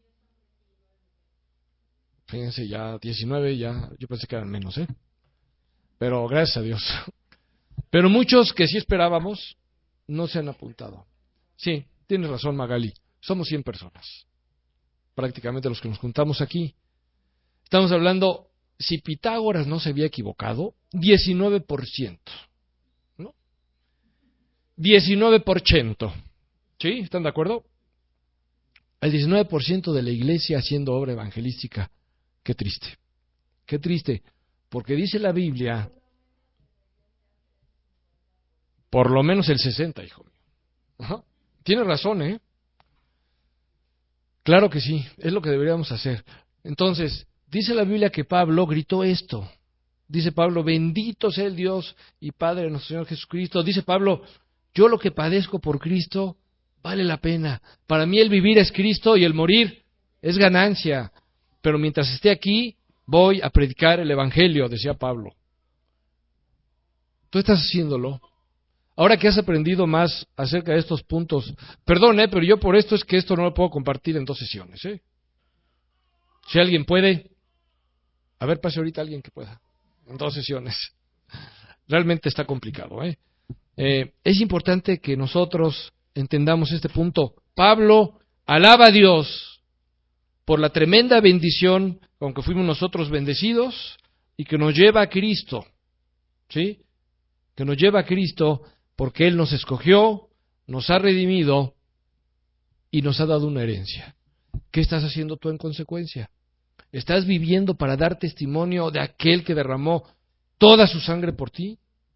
Fíjense, ya 19, ya, yo pensé que eran menos, pero gracias a Dios. Pero muchos que sí esperábamos no se han apuntado. Sí, tienes razón, Magali, somos 100 personas, prácticamente los que nos juntamos aquí. Estamos hablando, si Pitágoras no se había equivocado, 19%, ¿no? 19%, ¿sí? ¿Están de acuerdo? El 19% de la iglesia haciendo obra evangelística. Qué triste, porque dice la Biblia, por lo menos el 60, hijo mío. Ajá. Tienes razón, Claro que sí, es lo que deberíamos hacer. Entonces, dice la Biblia que Pablo gritó esto. Dice Pablo, bendito sea el Dios y Padre de nuestro Señor Jesucristo. Dice Pablo, yo lo que padezco por Cristo vale la pena. Para mí el vivir es Cristo y el morir es ganancia. Pero mientras esté aquí, voy a predicar el Evangelio, decía Pablo. Tú estás haciéndolo. Ahora que has aprendido más acerca de estos puntos, perdón, pero yo por esto es que esto no lo puedo compartir en 2 sesiones, Si alguien puede, A ver, pase ahorita alguien que pueda. En 2 sesiones. Realmente está complicado, ¿eh? Es importante que nosotros entendamos este punto. Pablo alaba a Dios por la tremenda bendición con que fuimos nosotros bendecidos y que nos lleva a Cristo, ¿sí? Que nos lleva a Cristo porque Él nos escogió, nos ha redimido y nos ha dado una herencia. ¿Qué estás haciendo tú en consecuencia? ¿Estás viviendo para dar testimonio de aquel que derramó toda su sangre por ti?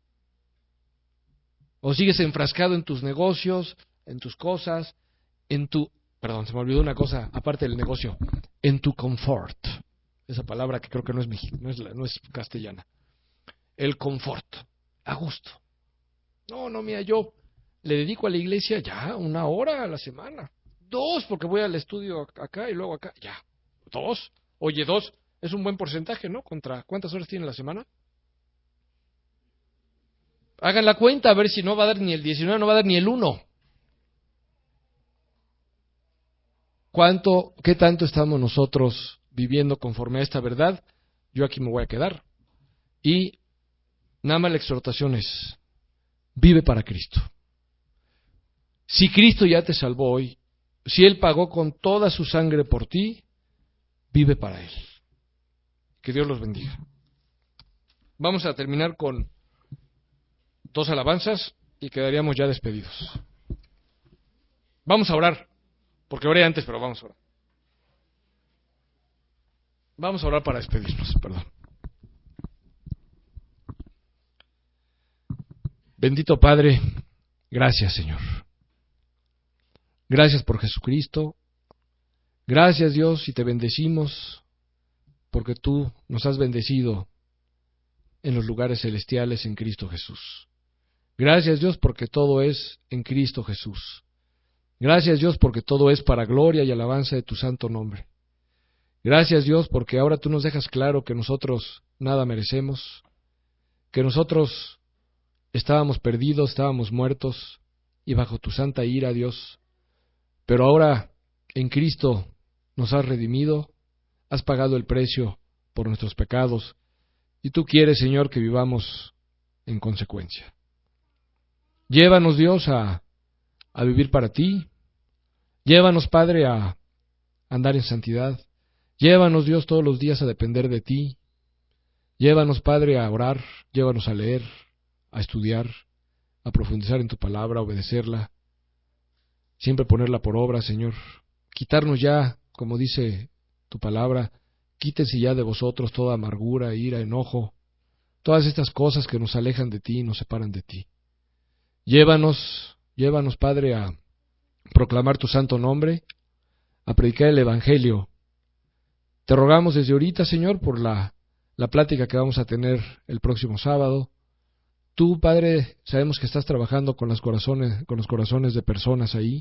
¿O sigues enfrascado en tus negocios, en tus cosas, se me olvidó una cosa, aparte del negocio, en tu confort? Esa palabra que creo que no es castellana. El confort, a gusto. No, mira, yo le dedico a la iglesia ya 1 hora a la semana. 2, porque voy al estudio acá y luego acá. Ya, 2. Oye, 2 es un buen porcentaje, ¿no? ¿Contra cuántas horas tiene la semana? Hagan la cuenta a ver si no va a dar ni el 19, no va a dar ni el 1. ¿Qué tanto estamos nosotros viviendo conforme a esta verdad? Yo aquí me voy a quedar. Y nada más la exhortación es, vive para Cristo. Si Cristo ya te salvó hoy, si Él pagó con toda su sangre por ti, vive para Él. Que Dios los bendiga. Vamos a terminar con 2 alabanzas y quedaríamos ya despedidos. Vamos a orar, porque oré antes, pero vamos a orar. Vamos a orar para despedirnos, perdón. Bendito Padre, gracias Señor. Gracias por Jesucristo. Gracias Dios y te bendecimos porque tú nos has bendecido en los lugares celestiales en Cristo Jesús. Gracias Dios porque todo es en Cristo Jesús. Gracias Dios porque todo es para gloria y alabanza de tu santo nombre. Gracias Dios porque ahora tú nos dejas claro que nosotros nada merecemos, que nosotros estábamos perdidos, estábamos muertos y bajo tu santa ira, Dios. Pero ahora en Cristo nos has redimido, has pagado el precio por nuestros pecados y tú quieres, Señor, que vivamos en consecuencia. Llévanos, Dios, a vivir para ti. Llévanos, Padre, a andar en santidad. Llévanos, Dios, todos los días a depender de ti. Llévanos, Padre, a orar. Llévanos a leer, a estudiar, a profundizar en tu palabra, a obedecerla. Siempre ponerla por obra, Señor. Quitarnos ya, como dice tu palabra, quítese ya de vosotros toda amargura, ira, enojo, todas estas cosas que nos alejan de ti y nos separan de ti. Llévanos, Padre, a proclamar tu santo nombre, a predicar el Evangelio. Te rogamos desde ahorita, Señor, por la plática que vamos a tener el próximo sábado. Tú, Padre, sabemos que estás trabajando con los corazones de personas ahí.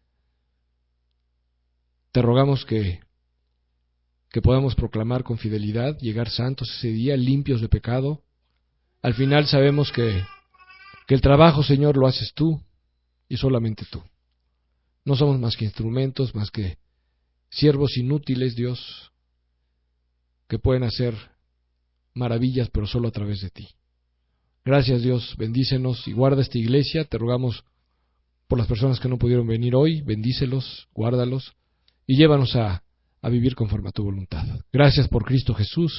Te rogamos que podamos proclamar con fidelidad, llegar santos ese día, limpios de pecado. Al final sabemos que el trabajo, Señor, lo haces tú y solamente tú. No somos más que instrumentos, más que siervos inútiles, Dios, que pueden hacer maravillas, pero solo a través de ti. Gracias, Dios, bendícenos y guarda esta iglesia. Te rogamos por las personas que no pudieron venir hoy, bendícelos, guárdalos y llévanos a vivir conforme a tu voluntad. Gracias por Cristo Jesús.